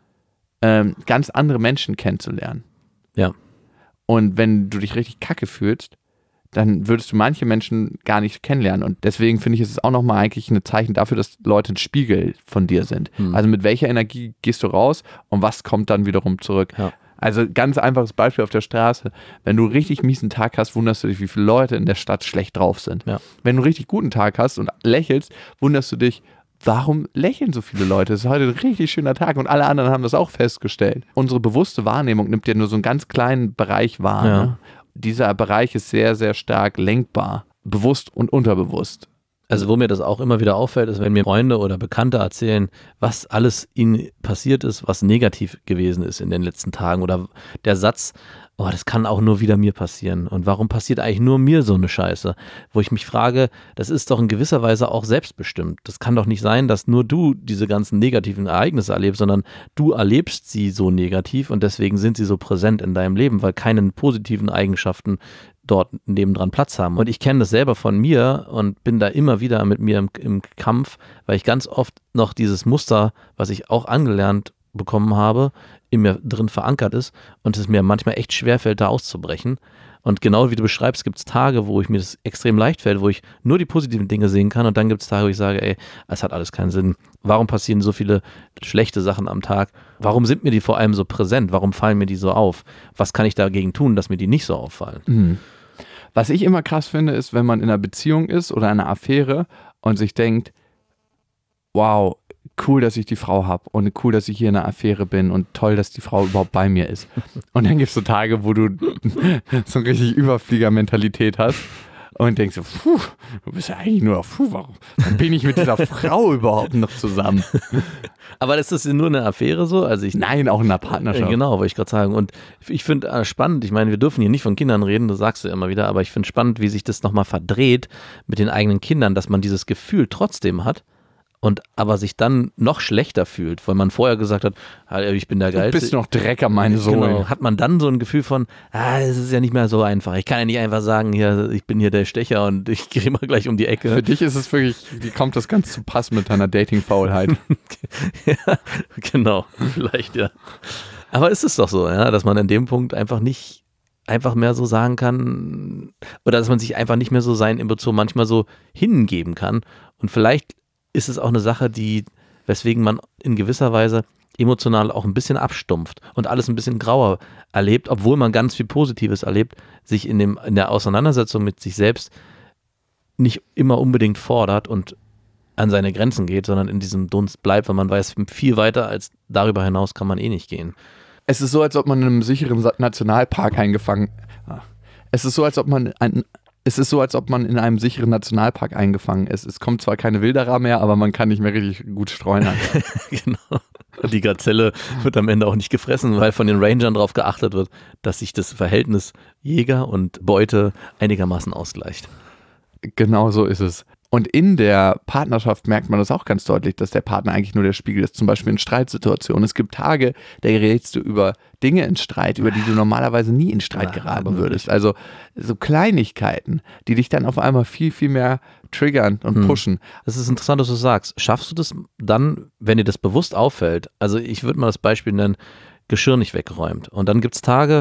ganz andere Menschen kennenzulernen. Ja. Und wenn du dich richtig kacke fühlst, dann würdest du manche Menschen gar nicht kennenlernen. Und deswegen finde ich, ist es auch nochmal eigentlich ein Zeichen dafür, dass Leute ein Spiegel von dir sind. Also mit welcher Energie gehst du raus und was kommt dann wiederum zurück? Ja. Also ganz einfaches Beispiel auf der Straße. Wenn du einen richtig miesen Tag hast, wunderst du dich, wie viele Leute in der Stadt schlecht drauf sind. Ja. Wenn du einen richtig guten Tag hast und lächelst, wunderst du dich, warum lächeln so viele Leute? Es ist heute ein richtig schöner Tag und alle anderen haben das auch festgestellt. Unsere bewusste Wahrnehmung nimmt ja nur so einen ganz kleinen Bereich wahr. Ja. Ne? Dieser Bereich ist sehr, sehr stark lenkbar, bewusst und unterbewusst. Also wo mir das auch immer wieder auffällt, ist, wenn mir Freunde oder Bekannte erzählen, was alles ihnen passiert ist, was negativ gewesen ist in den letzten Tagen, oder der Satz, oh, das kann auch nur wieder mir passieren, und warum passiert eigentlich nur mir so eine Scheiße? Wo ich mich frage, das ist doch in gewisser Weise auch selbstbestimmt. Das kann doch nicht sein, dass nur du diese ganzen negativen Ereignisse erlebst, sondern du erlebst sie so negativ und deswegen sind sie so präsent in deinem Leben, weil keine positiven Eigenschaften dort nebendran Platz haben. Und ich kenne das selber von mir und bin da immer wieder mit mir im Kampf, weil ich ganz oft noch dieses Muster, was ich auch angelernt bekommen habe, in mir drin verankert ist und es mir manchmal echt schwerfällt, da auszubrechen. Und genau wie du beschreibst, gibt es Tage, wo ich mir das extrem leicht fällt, wo ich nur die positiven Dinge sehen kann, und dann gibt es Tage, wo ich sage, ey, es hat alles keinen Sinn. Warum passieren so viele schlechte Sachen am Tag? Warum sind mir die vor allem so präsent? Warum fallen mir die so auf? Was kann ich dagegen tun, dass mir die nicht so auffallen? Was ich immer krass finde, ist, wenn man in einer Beziehung ist oder einer Affäre und sich denkt, wow, cool, dass ich die Frau habe und cool, dass ich hier in einer Affäre bin und toll, dass die Frau überhaupt bei mir ist. Und dann gibt es so Tage, wo du so eine richtig Überflieger-Mentalität hast und denkst so, du bist ja eigentlich nur, warum bin ich mit dieser Frau überhaupt noch zusammen? Aber ist das nur eine Affäre so? Also Nein, auch in einer Partnerschaft. Genau, wollte ich gerade sagen. Und ich finde spannend, ich meine, wir dürfen hier nicht von Kindern reden, das sagst du immer wieder, aber ich finde spannend, wie sich das nochmal verdreht mit den eigenen Kindern, dass man dieses Gefühl trotzdem hat und aber sich dann noch schlechter fühlt, weil man vorher gesagt hat, ich bin der Geilste. Du bist noch Dreck an meine Sohn. Genau, hat man dann so ein Gefühl von, es ist ja nicht mehr so einfach. Ich kann ja nicht einfach sagen, hier, ich bin hier der Stecher und ich gehe mal gleich um die Ecke. Für dich ist es wirklich, wie kommt das ganz zu Pass mit deiner Dating-Faulheit? Ja, genau, vielleicht ja. Aber ist es doch so, ja, dass man in dem Punkt einfach nicht einfach mehr so sagen kann, oder dass man sich einfach nicht mehr so sein Emotionen manchmal so hingeben kann. Und vielleicht ist es auch eine Sache, weswegen man in gewisser Weise emotional auch ein bisschen abstumpft und alles ein bisschen grauer erlebt, obwohl man ganz viel Positives erlebt, sich in der Auseinandersetzung mit sich selbst nicht immer unbedingt fordert und an seine Grenzen geht, sondern in diesem Dunst bleibt, weil man weiß, viel weiter als darüber hinaus kann man eh nicht gehen. Es ist so, als ob man in einem sicheren Nationalpark Es ist so, als ob man in einem sicheren Nationalpark eingefangen ist. Es kommt zwar keine Wilderer mehr, aber man kann nicht mehr richtig gut streunern. Genau. Und die Gazelle wird am Ende auch nicht gefressen, weil von den Rangern darauf geachtet wird, dass sich das Verhältnis Jäger und Beute einigermaßen ausgleicht. Genau so ist es. Und in der Partnerschaft merkt man das auch ganz deutlich, dass der Partner eigentlich nur der Spiegel ist. Zum Beispiel in Streitsituationen. Es gibt Tage, da gerätst du über Dinge in Streit, über die du normalerweise nie in Streit geraten würdest. Also so Kleinigkeiten, die dich dann auf einmal viel, viel mehr triggern und pushen. Das ist interessant, dass du sagst. Schaffst du das dann, wenn dir das bewusst auffällt? Also ich würde mal das Beispiel nennen, Geschirr nicht weggeräumt. Und dann gibt es Tage,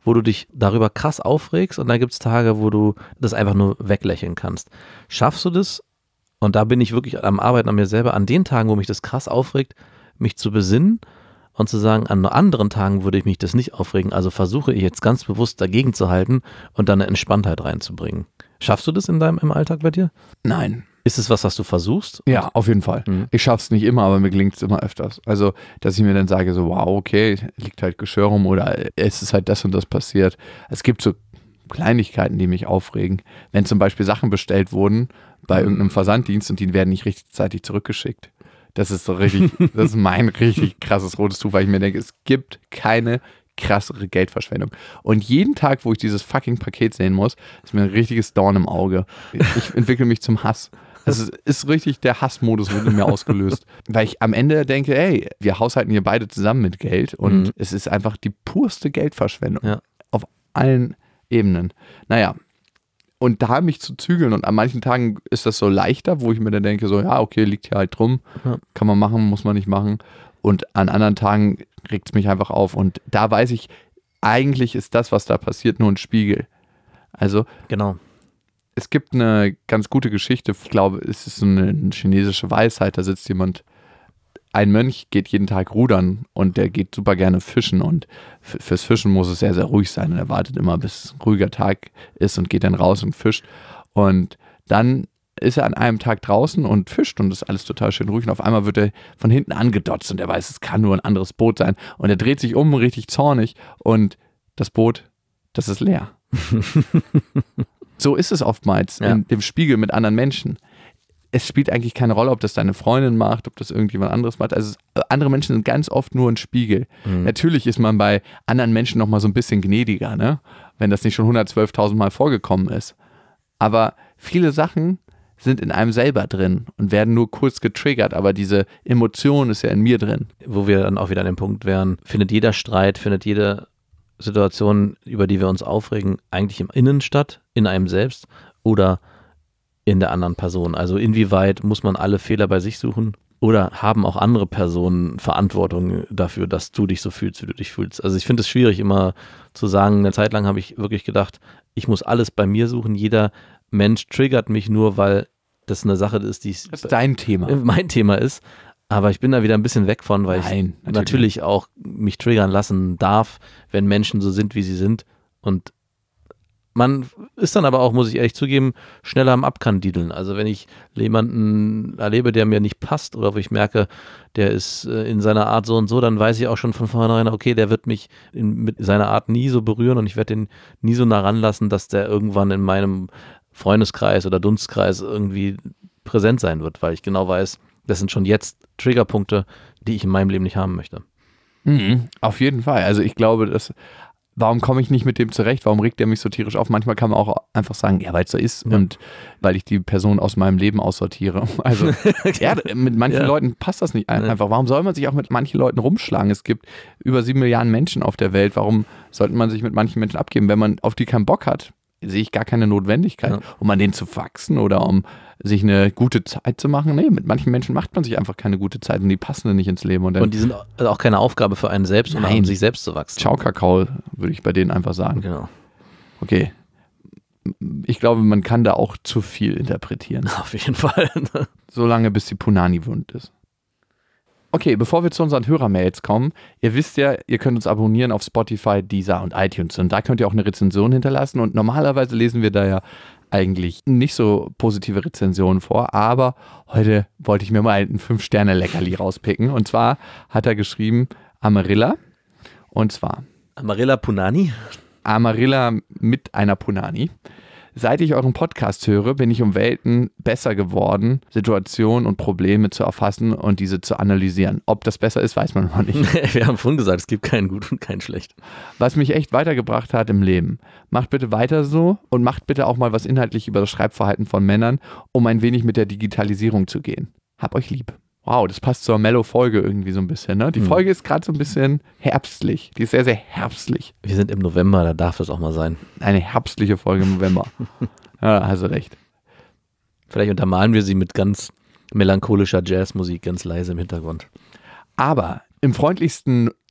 wo du dich darüber krass aufregst und dann gibt es Tage, wo du das einfach nur weglächeln kannst. Schaffst du das? Und da bin ich wirklich am Arbeiten an mir selber, an den Tagen, wo mich das krass aufregt, mich zu besinnen und zu sagen, an anderen Tagen würde ich mich das nicht aufregen. Also versuche ich jetzt ganz bewusst dagegen zu halten und dann eine Entspanntheit reinzubringen. Schaffst du das im Alltag bei dir? Nein. Ist es was du versuchst? Ja, auf jeden Fall. Ich schaffe es nicht immer, aber mir gelingt es immer öfters. Also, dass ich mir dann sage, so, wow, okay, liegt halt Geschirr rum oder es ist halt das und das passiert. Es gibt so Kleinigkeiten, die mich aufregen. Wenn zum Beispiel Sachen bestellt wurden bei irgendeinem Versanddienst und die werden nicht rechtzeitig zurückgeschickt. Das ist so richtig, das ist mein richtig krasses rotes Tuch, weil ich mir denke, es gibt keine krassere Geldverschwendung. Und jeden Tag, wo ich dieses fucking Paket sehen muss, ist mir ein richtiges Dorn im Auge. Ich entwickle mich zum Hass. Das ist richtig, der Hassmodus wird in mir ausgelöst. Weil ich am Ende denke, ey, wir haushalten hier beide zusammen mit Geld und es ist einfach die purste Geldverschwendung. Ja. Auf allen Ebenen. Naja, und da mich zu zügeln und an manchen Tagen ist das so leichter, wo ich mir dann denke, so, ja, okay, liegt hier halt drum, kann man machen, muss man nicht machen. Und an anderen Tagen regt es mich einfach auf. Und da weiß ich, eigentlich ist das, was da passiert, nur ein Spiegel. Also, genau. Es gibt eine ganz gute Geschichte, ich glaube, es ist so eine chinesische Weisheit, da sitzt jemand, ein Mönch geht jeden Tag rudern und der geht super gerne fischen und fürs Fischen muss es sehr, sehr ruhig sein und er wartet immer, bis ein ruhiger Tag ist und geht dann raus und fischt und dann ist er an einem Tag draußen und fischt und ist alles total schön ruhig und auf einmal wird er von hinten angedotzt und er weiß, es kann nur ein anderes Boot sein und er dreht sich um, richtig zornig und das Boot, das ist leer. So ist es oftmals in dem Spiegel mit anderen Menschen. Es spielt eigentlich keine Rolle, ob das deine Freundin macht, ob das irgendjemand anderes macht. Also andere Menschen sind ganz oft nur ein Spiegel. Natürlich ist man bei anderen Menschen nochmal so ein bisschen gnädiger, ne? Wenn das nicht schon 112.000 Mal vorgekommen ist. Aber viele Sachen sind in einem selber drin und werden nur kurz getriggert, aber diese Emotion ist ja in mir drin. Wo wir dann auch wieder an dem Punkt wären, findet jeder Streit, findet jede Situation, über die wir uns aufregen, eigentlich im Innen statt, in einem selbst oder in der anderen Person? Also inwieweit muss man alle Fehler bei sich suchen oder haben auch andere Personen Verantwortung dafür, dass du dich so fühlst, wie du dich fühlst? Also ich finde es schwierig immer zu sagen, eine Zeit lang habe ich wirklich gedacht, ich muss alles bei mir suchen, jeder Mensch triggert mich nur, weil das eine Sache ist, die das ist dein Thema. Mein Thema ist. Aber ich bin da wieder ein bisschen weg von, weil ich natürlich auch mich triggern lassen darf, wenn Menschen so sind, wie sie sind. Und man ist dann aber auch, muss ich ehrlich zugeben, schneller am Abkandideln. Also wenn ich jemanden erlebe, der mir nicht passt oder wo ich merke, der ist in seiner Art so und so, dann weiß ich auch schon von vornherein, okay, der wird mich mit seiner Art nie so berühren und ich werde den nie so nah ranlassen, dass der irgendwann in meinem Freundeskreis oder Dunstkreis irgendwie präsent sein wird, weil ich genau weiß, das sind schon jetzt Triggerpunkte, die ich in meinem Leben nicht haben möchte. Auf jeden Fall. Also ich glaube, warum komme ich nicht mit dem zurecht? Warum regt der mich so tierisch auf? Manchmal kann man auch einfach sagen, ja, weil es so ist und weil ich die Person aus meinem Leben aussortiere. Also ja, mit manchen Leuten passt das nicht einfach. Warum soll man sich auch mit manchen Leuten rumschlagen? Es gibt über 7 Milliarden Menschen auf der Welt. Warum sollte man sich mit manchen Menschen abgeben? Wenn man auf die keinen Bock hat, sehe ich gar keine Notwendigkeit, um an denen zu wachsen oder um sich eine gute Zeit zu machen. Nee, mit manchen Menschen macht man sich einfach keine gute Zeit und die passen dann nicht ins Leben. Und die sind auch keine Aufgabe für einen selbst, um sich selbst zu wachsen. Ciao Kakao, würde ich bei denen einfach sagen. Genau. Okay. Ich glaube, man kann da auch zu viel interpretieren. Auf jeden Fall. Solange bis die Punani wund ist. Okay, bevor wir zu unseren Hörermails kommen, ihr wisst ja, ihr könnt uns abonnieren auf Spotify, Deezer und iTunes und da könnt ihr auch eine Rezension hinterlassen und normalerweise lesen wir da ja eigentlich nicht so positive Rezensionen vor, aber heute wollte ich mir mal ein 5-Sterne-Leckerli rauspicken und zwar hat er geschrieben Amarilla und zwar Amarilla Punani? Amarilla mit einer Punani. Seit ich euren Podcast höre, bin ich um Welten besser geworden, Situationen und Probleme zu erfassen und diese zu analysieren. Ob das besser ist, weiß man noch nicht. Wir haben vorhin gesagt, es gibt keinen gut und keinen schlecht. Was mich echt weitergebracht hat im Leben. Macht bitte weiter so und macht bitte auch mal was inhaltlich über das Schreibverhalten von Männern, um ein wenig mit der Digitalisierung zu gehen. Hab euch lieb. Wow, das passt zur Mellow-Folge irgendwie so ein bisschen, ne? Die Folge ist gerade so ein bisschen herbstlich. Die ist sehr, sehr herbstlich. Wir sind im November, da darf es auch mal sein. Eine herbstliche Folge im November. Ja, hast du recht. Vielleicht untermalen wir sie mit ganz melancholischer Jazzmusik, ganz leise im Hintergrund. Aber im freundlichsten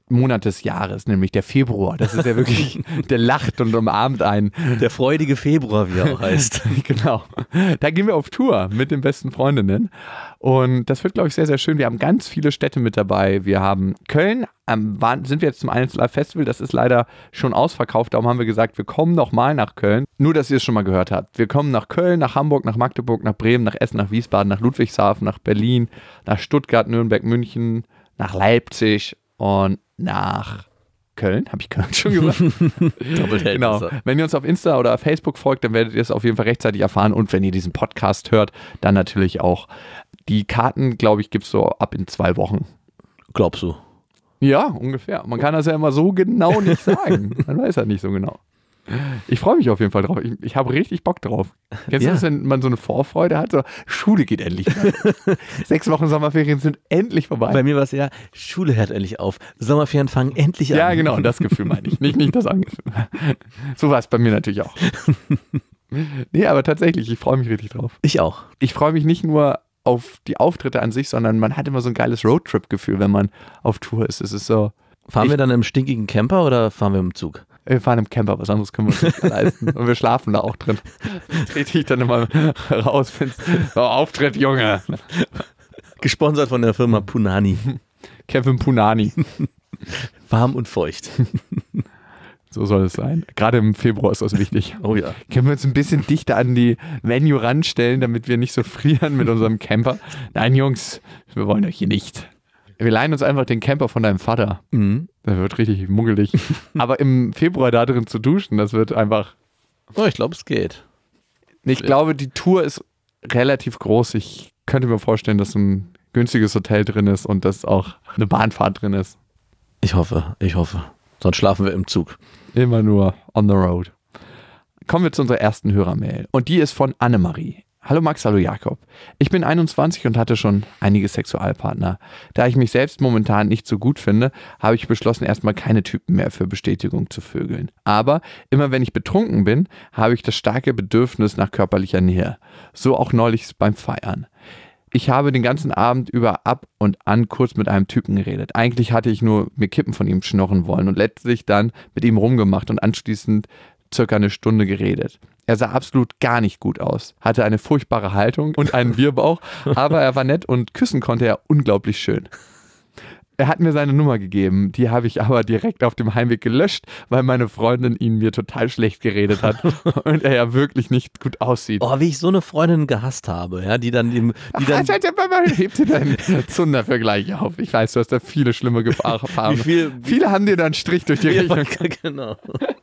Monat des Jahres, nämlich der Februar. Das ist ja wirklich, der lacht und umarmt einen. Der freudige Februar, wie er auch heißt. Genau. Da gehen wir auf Tour mit den besten Freundinnen. Und das wird, glaube ich, sehr, sehr schön. Wir haben ganz viele Städte mit dabei. Wir haben Köln, sind wir jetzt zum 1 Live Festival. Das ist leider schon ausverkauft. Darum haben wir gesagt, wir kommen noch mal nach Köln. Nur, dass ihr es schon mal gehört habt. Wir kommen nach Köln, nach Hamburg, nach Magdeburg, nach Bremen, nach Essen, nach Wiesbaden, nach Ludwigshafen, nach Berlin, nach Stuttgart, Nürnberg, München, nach Leipzig und nach Köln, habe ich Köln schon gesagt? Genau. Wenn ihr uns auf Insta oder Facebook folgt, dann werdet ihr es auf jeden Fall rechtzeitig erfahren. Und wenn ihr diesen Podcast hört, dann natürlich auch. Die Karten, glaube ich, gibt es so ab in 2 Wochen. Glaubst du? Ja, ungefähr. Man kann das ja immer so genau nicht sagen. Man weiß ja nicht so genau. Ich freue mich auf jeden Fall drauf. Ich habe richtig Bock drauf. Kennst du das, wenn man so eine Vorfreude hat? So, Schule geht endlich wieder. 6 Wochen Sommerferien sind endlich vorbei. Bei mir war es ja, Schule hört endlich auf. Sommerferien fangen endlich an. Ja, genau, das Gefühl meine ich. Nicht das Angefühl. So war es bei mir natürlich auch. Nee, aber tatsächlich, ich freue mich richtig drauf. Ich auch. Ich freue mich nicht nur auf die Auftritte an sich, sondern man hat immer so ein geiles Roadtrip-Gefühl, wenn man auf Tour ist. Es ist so. Fahren wir dann im stinkigen Camper oder fahren wir im Zug? Wir fahren im Camper, was anderes können wir uns nicht leisten. Und wir schlafen da auch drin. Trete ich dann immer raus, so, Auftritt, Junge. Gesponsert von der Firma Punani. Kevin Punani. Warm und feucht. So soll es sein. Gerade im Februar ist das wichtig. Oh ja. Können wir uns ein bisschen dichter an die Venue ranstellen, damit wir nicht so frieren mit unserem Camper? Nein, Jungs, wir wollen euch hier nicht. Wir leihen uns einfach den Camper von deinem Vater. Mhm. Der wird richtig muggelig. Aber im Februar da drin zu duschen, das wird einfach... Oh, ich glaube, es geht. Ich glaube, die Tour ist relativ groß. Ich könnte mir vorstellen, dass ein günstiges Hotel drin ist und dass auch eine Bahnfahrt drin ist. Ich hoffe. Sonst schlafen wir im Zug. Immer nur on the road. Kommen wir zu unserer ersten Hörermail. Und die ist von Annemarie. Hallo Max, hallo Jakob. Ich bin 21 und hatte schon einige Sexualpartner. Da ich mich selbst momentan nicht so gut finde, habe ich beschlossen, erstmal keine Typen mehr für Bestätigung zu vögeln. Aber immer wenn ich betrunken bin, habe ich das starke Bedürfnis nach körperlicher Nähe. So auch neulich beim Feiern. Ich habe den ganzen Abend über ab und an kurz mit einem Typen geredet. Eigentlich hatte ich nur mir Kippen von ihm schnorren wollen und letztlich dann mit ihm rumgemacht und anschließend circa eine Stunde geredet. Er sah absolut gar nicht gut aus, hatte eine furchtbare Haltung und einen Bierbauch, aber er war nett und küssen konnte er unglaublich schön. Er hat mir seine Nummer gegeben, die habe ich aber direkt auf dem Heimweg gelöscht, weil meine Freundin ihn mir total schlecht geredet hat und er ja wirklich nicht gut aussieht. Oh, wie ich so eine Freundin gehasst habe, ja, die dann... Hebt dir deinen Zundervergleich auf. Ich weiß, du hast da viele schlimme Erfahrungen. Viele haben dir da einen Strich durch die Rechnung. Genau.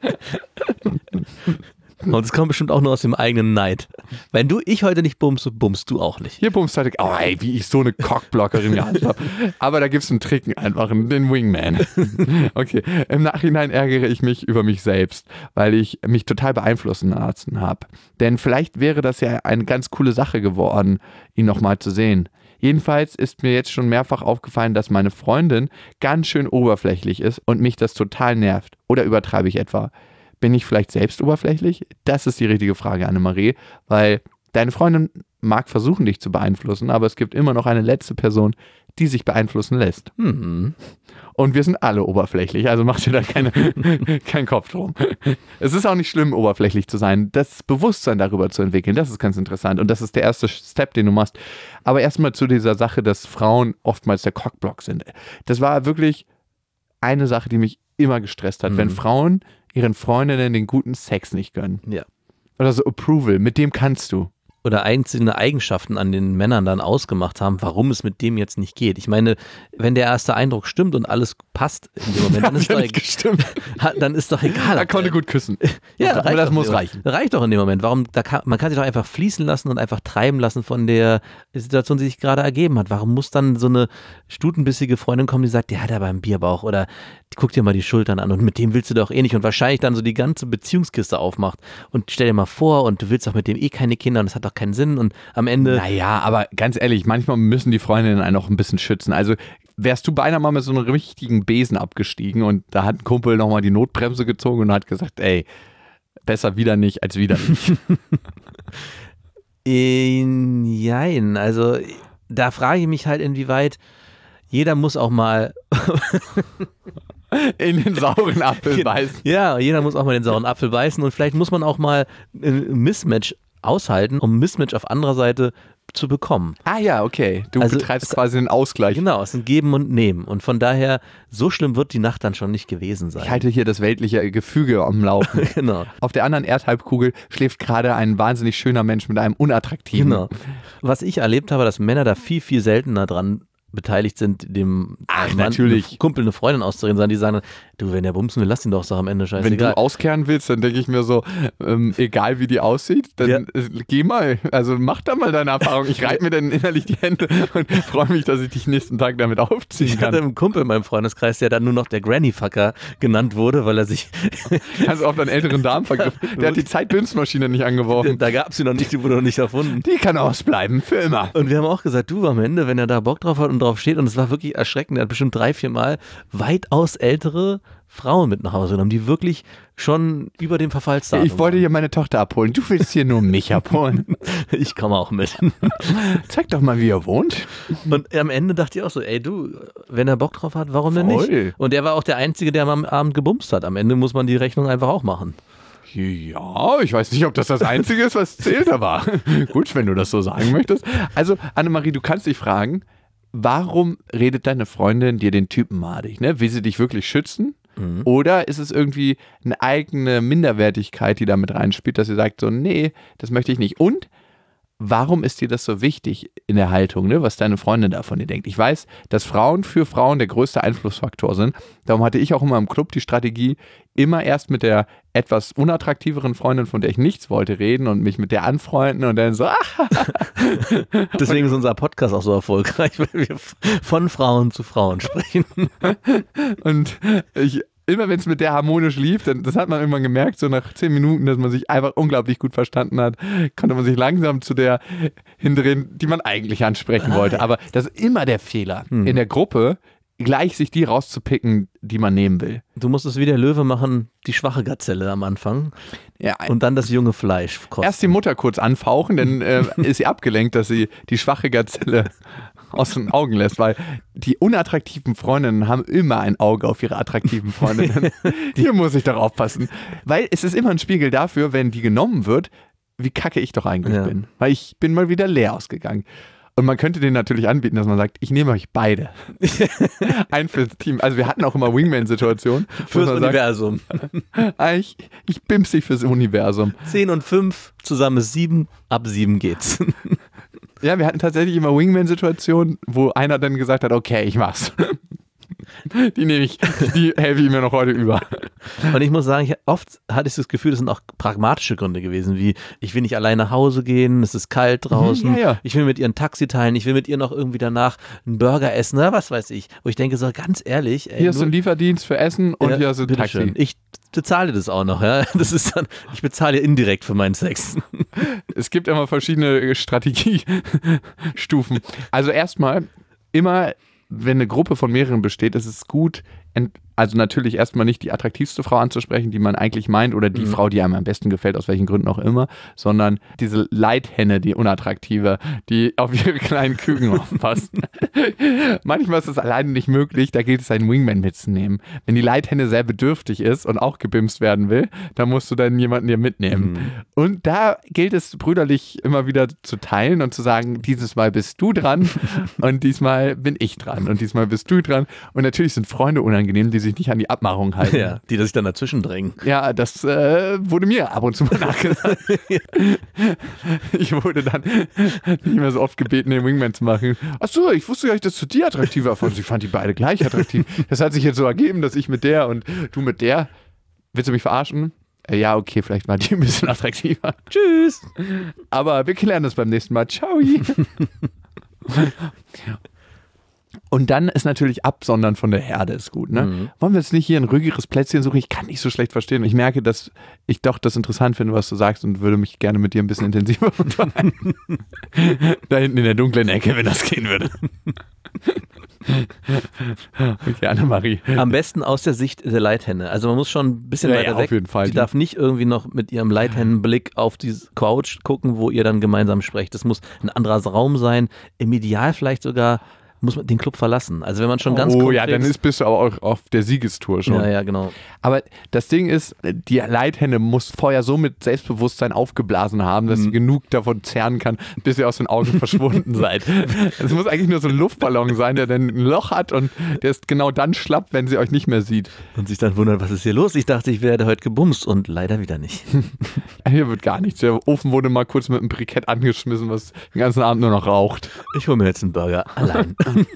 Und es kommt bestimmt auch nur aus dem eigenen Neid. Wenn ich heute nicht bumse, bummst du auch nicht. Hier bummst heute, oh ey, wie ich so eine Cockblockerin gehabt habe. Aber da gibt es einen Trick einfach, den Wingman. Okay, im Nachhinein ärgere ich mich über mich selbst, weil ich mich total beeinflussen lassen habe. Denn vielleicht wäre das ja eine ganz coole Sache geworden, ihn nochmal zu sehen. Jedenfalls ist mir jetzt schon mehrfach aufgefallen, dass meine Freundin ganz schön oberflächlich ist und mich das total nervt. Oder übertreibe ich etwa? Bin ich vielleicht selbst oberflächlich? Das ist die richtige Frage, Annemarie, weil deine Freundin mag versuchen, dich zu beeinflussen, aber es gibt immer noch eine letzte Person, die sich beeinflussen lässt. Mhm. Und wir sind alle oberflächlich, also mach dir da keinen Kopf drum. Es ist auch nicht schlimm, oberflächlich zu sein. Das Bewusstsein darüber zu entwickeln, das ist ganz interessant. Und das ist der erste Step, den du machst. Aber erstmal zu dieser Sache, dass Frauen oftmals der Cockblock sind. Das war wirklich eine Sache, die mich immer gestresst hat. Wenn Frauen ihren Freundinnen den guten Sex nicht gönnen. Ja. Oder so Approval, mit dem kannst du. Oder einzelne Eigenschaften an den Männern dann ausgemacht haben, warum es mit dem jetzt nicht geht. Ich meine, wenn der erste Eindruck stimmt und alles passt in dem Moment, dann ist doch egal. Er konnte gut küssen. Ja, das muss reichen. Reicht doch in dem Moment. Man kann sich doch einfach fließen lassen und einfach treiben lassen von der Situation, die sich gerade ergeben hat. Warum muss dann so eine stutenbissige Freundin kommen, die sagt, der hat aber einen Bierbauch oder guck dir mal die Schultern an und mit dem willst du doch eh nicht und wahrscheinlich dann so die ganze Beziehungskiste aufmacht und stell dir mal vor und du willst doch mit dem eh keine Kinder und das hat doch keinen Sinn und am Ende... Naja, aber ganz ehrlich, manchmal müssen die Freundinnen einen auch ein bisschen schützen. Also wärst du beinahe mal mit so einem richtigen Besen abgestiegen und da hat ein Kumpel nochmal die Notbremse gezogen und hat gesagt, ey, besser wieder nicht als wieder nicht. Nein, also da frage ich mich halt, inwieweit jeder muss auch mal In den sauren Apfel beißen. Ja, jeder muss auch mal den sauren Apfel beißen und vielleicht muss man auch mal ein Mismatch aushalten, um ein Mismatch auf anderer Seite zu bekommen. Ah ja, okay. Du betreibst quasi den Ausgleich. Genau, es ist ein Geben und Nehmen. Und von daher, so schlimm wird die Nacht dann schon nicht gewesen sein. Ich halte hier das weltliche Gefüge am Laufen. Genau. Auf der anderen Erdhalbkugel schläft gerade ein wahnsinnig schöner Mensch mit einem unattraktiven. Genau. Was ich erlebt habe, dass Männer da viel, viel seltener dran beteiligt sind, dem Mann, natürlich. Kumpel, eine Freundin auszureden, sondern die sagen dann, du, wenn der bumsen will, lass ihn doch am Ende, scheißegal. Wenn du auskehren willst, dann denke ich mir so, egal wie die aussieht, dann geh mal, also mach da mal deine Erfahrung. Ich reibe mir dann innerlich die Hände und freue mich, dass ich dich nächsten Tag damit aufziehen kann. Ich hatte einen Kumpel in meinem Freundeskreis, der dann nur noch der Granny-Fucker genannt wurde, weil er sich... Ganz oft an älteren Damen vergriffen. Der hat die Zeitbünstmaschine nicht angeworfen. Da gab es sie noch nicht, die wurde noch nicht erfunden. Die kann ausbleiben, für immer. Und wir haben auch gesagt, du, am Ende, wenn er da Bock drauf hat und drauf steht, und es war wirklich erschreckend, er hat bestimmt 3-4 Mal weitaus ältere Frauen mit nach Hause genommen, die wirklich schon über dem Verfallsdatum Ich wollte hier meine Tochter abholen, du willst hier nur mich abholen. Ich komme auch mit. Zeig doch mal, wie er wohnt. Und am Ende dachte ich auch so, ey du, wenn er Bock drauf hat, warum denn nicht? Und er war auch der Einzige, der am Abend gebumst hat. Am Ende muss man die Rechnung einfach auch machen. Ja, ich weiß nicht, ob das Einzige ist, was zählt, aber gut, wenn du das so sagen möchtest. Also, Annemarie, du kannst dich fragen, warum redet deine Freundin dir den Typen madig? Ne? Will sie dich wirklich schützen? Mhm. Oder ist es irgendwie eine eigene Minderwertigkeit, die da mit reinspielt, dass sie sagt so, nee, das möchte ich nicht. Und warum ist dir das so wichtig in der Haltung, ne? Was deine Freundin da von dir denkt? Ich weiß, dass Frauen für Frauen der größte Einflussfaktor sind. Darum hatte ich auch immer im Club die Strategie, immer erst mit der etwas unattraktiveren Freundin, von der ich nichts wollte, reden und mich mit der anfreunden und dann so, Deswegen ist unser Podcast auch so erfolgreich, weil wir von Frauen zu Frauen sprechen. Und immer wenn es mit der harmonisch lief, das hat man irgendwann gemerkt, so nach 10 Minuten, dass man sich einfach unglaublich gut verstanden hat, konnte man sich langsam zu der hindrehen, die man eigentlich ansprechen wollte. Aber das ist immer der Fehler in der Gruppe, gleich sich die rauszupicken, die man nehmen will. Du musst es wie der Löwe machen, die schwache Gazelle am Anfang und dann das junge Fleisch kosten. Erst die Mutter kurz anfauchen, dann ist sie abgelenkt, dass sie die schwache Gazelle aus den Augen lässt, weil die unattraktiven Freundinnen haben immer ein Auge auf ihre attraktiven Freundinnen. Hier muss ich doch aufpassen. Weil es ist immer ein Spiegel dafür, wenn die genommen wird, wie kacke ich doch eigentlich bin. Weil ich bin mal wieder leer ausgegangen. Und man könnte denen natürlich anbieten, dass man sagt, ich nehme euch beide. Ein fürs Team. Also wir hatten auch immer Wingman-Situationen. Fürs Universum. Sagt, ich bims dich fürs Universum. 10 und 5, zusammen ist 7, ab 7 geht's. Ja, wir hatten tatsächlich immer Wingman-Situationen, wo einer dann gesagt hat, okay, ich mach's. Die nehme ich, die helfe ich mir noch heute über. Und ich muss sagen, oft hatte ich das Gefühl, das sind auch pragmatische Gründe gewesen, wie ich will nicht allein nach Hause gehen, es ist kalt draußen, ich will mit ihr ein Taxi teilen, ich will mit ihr noch irgendwie danach einen Burger essen oder was weiß ich. Wo ich denke so, ganz ehrlich. Ey, hier ist ein Lieferdienst für Essen und hier ist ein Taxi. Schön. Ich bezahle das auch noch, ja. Das ist dann, ich bezahle indirekt für meinen Sex. Es gibt immer verschiedene Strategiestufen. Also erstmal immer, wenn eine Gruppe von mehreren besteht, ist es gut, also natürlich erstmal nicht die attraktivste Frau anzusprechen, die man eigentlich meint, oder die Frau, die einem am besten gefällt, aus welchen Gründen auch immer, sondern diese Leithenne, die unattraktive, die auf ihre kleinen Küken aufpasst. Manchmal ist es alleine nicht möglich, da gilt es, einen Wingman mitzunehmen. Wenn die Leithenne sehr bedürftig ist und auch gebimst werden will, dann musst du dann jemanden hier mitnehmen. Und da gilt es brüderlich immer wieder zu teilen und zu sagen, dieses Mal bist du dran und diesmal bin ich dran und diesmal bist du dran. Und natürlich sind Freunde unangenehm, die sich nicht an die Abmachung halten. Ja, die sich dann dazwischen drängen. Ja, das wurde mir ab und zu mal nachgesagt. Ich wurde dann nicht mehr so oft gebeten, den Wingman zu machen. Achso, ich wusste gar nicht, dass du die attraktiver fandst. Ich fand die beide gleich attraktiv. Das hat sich jetzt so ergeben, dass ich mit der und du mit der. Willst du mich verarschen? Ja, okay, vielleicht war die ein bisschen attraktiver. Tschüss. Aber wir klären das beim nächsten Mal. Ciao. Und dann ist natürlich Absondern von der Herde ist gut, ne? Wollen wir jetzt nicht hier ein ruhigeres Plätzchen suchen? Ich kann nicht so schlecht verstehen. Ich merke, dass ich doch das interessant finde, was du sagst, und würde mich gerne mit dir ein bisschen intensiver unterhalten. Da hinten in der dunklen Ecke, wenn das gehen würde. Okay, Annemarie. Am besten aus der Sicht der Leithenne. Also man muss schon ein bisschen weiter weg. Auf jeden Fall. Die darf nicht irgendwie noch mit ihrem Leithennenblick auf die Couch gucken, wo ihr dann gemeinsam sprecht. Das muss ein anderer Raum sein. Im Ideal vielleicht sogar muss man den Club verlassen. Also wenn man schon ganz ja, dann bist du aber auch auf der Siegestour schon. Ja, genau. Aber das Ding ist, die Leithenne muss vorher so mit Selbstbewusstsein aufgeblasen haben, dass sie genug davon zerren kann, bis ihr aus den Augen verschwunden seid. Es muss eigentlich nur so ein Luftballon sein, der dann ein Loch hat und der ist genau dann schlapp, wenn sie euch nicht mehr sieht. Und sich dann wundert, was ist hier los? Ich dachte, ich werde heute gebumst und leider wieder nicht. Hier wird gar nichts. Der Ofen wurde mal kurz mit einem Brikett angeschmissen, was den ganzen Abend nur noch raucht. Ich hole mir jetzt einen Burger allein.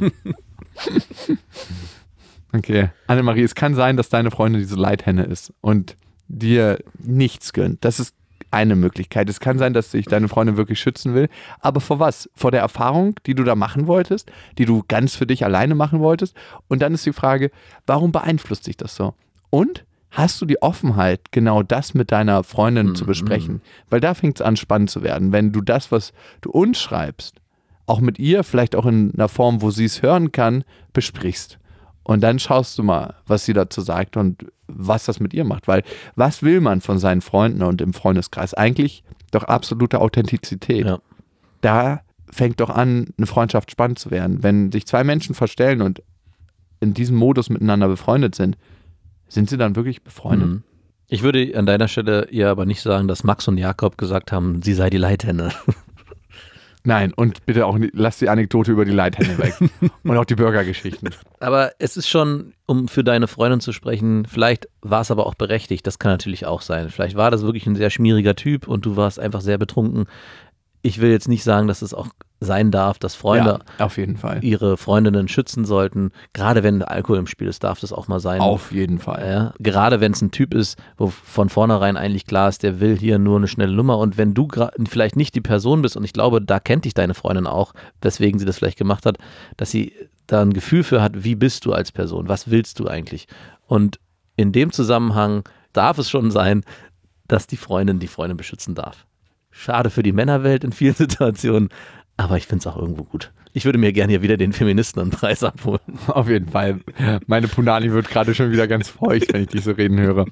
Okay. Annemarie, es kann sein, dass deine Freundin diese Leithenne ist und dir nichts gönnt. Das ist eine Möglichkeit. Es kann sein, dass sich deine Freundin wirklich schützen will. Aber vor was? Vor der Erfahrung, die du da machen wolltest, die du ganz für dich alleine machen wolltest. Und dann ist die Frage, warum beeinflusst dich das so? Und hast du die Offenheit, genau das mit deiner Freundin zu besprechen? Weil da fängt es an, spannend zu werden. Wenn du das, was du uns schreibst, auch mit ihr, vielleicht auch in einer Form, wo sie es hören kann, besprichst. Und dann schaust du mal, was sie dazu sagt und was das mit ihr macht. Weil was will man von seinen Freunden und im Freundeskreis? Eigentlich doch absolute Authentizität. Ja. Da fängt doch an, eine Freundschaft spannend zu werden. Wenn sich zwei Menschen verstellen und in diesem Modus miteinander befreundet sind sie dann wirklich befreundet? Ich würde an deiner Stelle ihr aber nicht sagen, dass Max und Jakob gesagt haben, sie sei die Leithenne. Nein, und bitte auch, lass die Anekdote über die Leithenne weg. Und auch die Burgergeschichten. Aber es ist schon, um für deine Freundin zu sprechen, vielleicht war es aber auch berechtigt, das kann natürlich auch sein. Vielleicht war das wirklich ein sehr schmieriger Typ und du warst einfach sehr betrunken. Ich will jetzt nicht sagen, dass es auch sein darf, dass Freunde auf jeden Fall ihre Freundinnen schützen sollten. Gerade wenn Alkohol im Spiel ist, darf das auch mal sein. Auf jeden Fall. Ja, gerade wenn es ein Typ ist, wo von vornherein eigentlich klar ist, der will hier nur eine schnelle Nummer. Und wenn du vielleicht nicht die Person bist, und ich glaube, da kennt dich deine Freundin auch, weswegen sie das vielleicht gemacht hat, dass sie da ein Gefühl für hat, wie bist du als Person, was willst du eigentlich? Und in dem Zusammenhang darf es schon sein, dass die Freundin beschützen darf. Schade für die Männerwelt in vielen Situationen, aber ich finde es auch irgendwo gut. Ich würde mir gerne hier wieder den Feministen einen Preis abholen. Auf jeden Fall. Meine Punani wird gerade schon wieder ganz feucht, wenn ich dich so reden höre.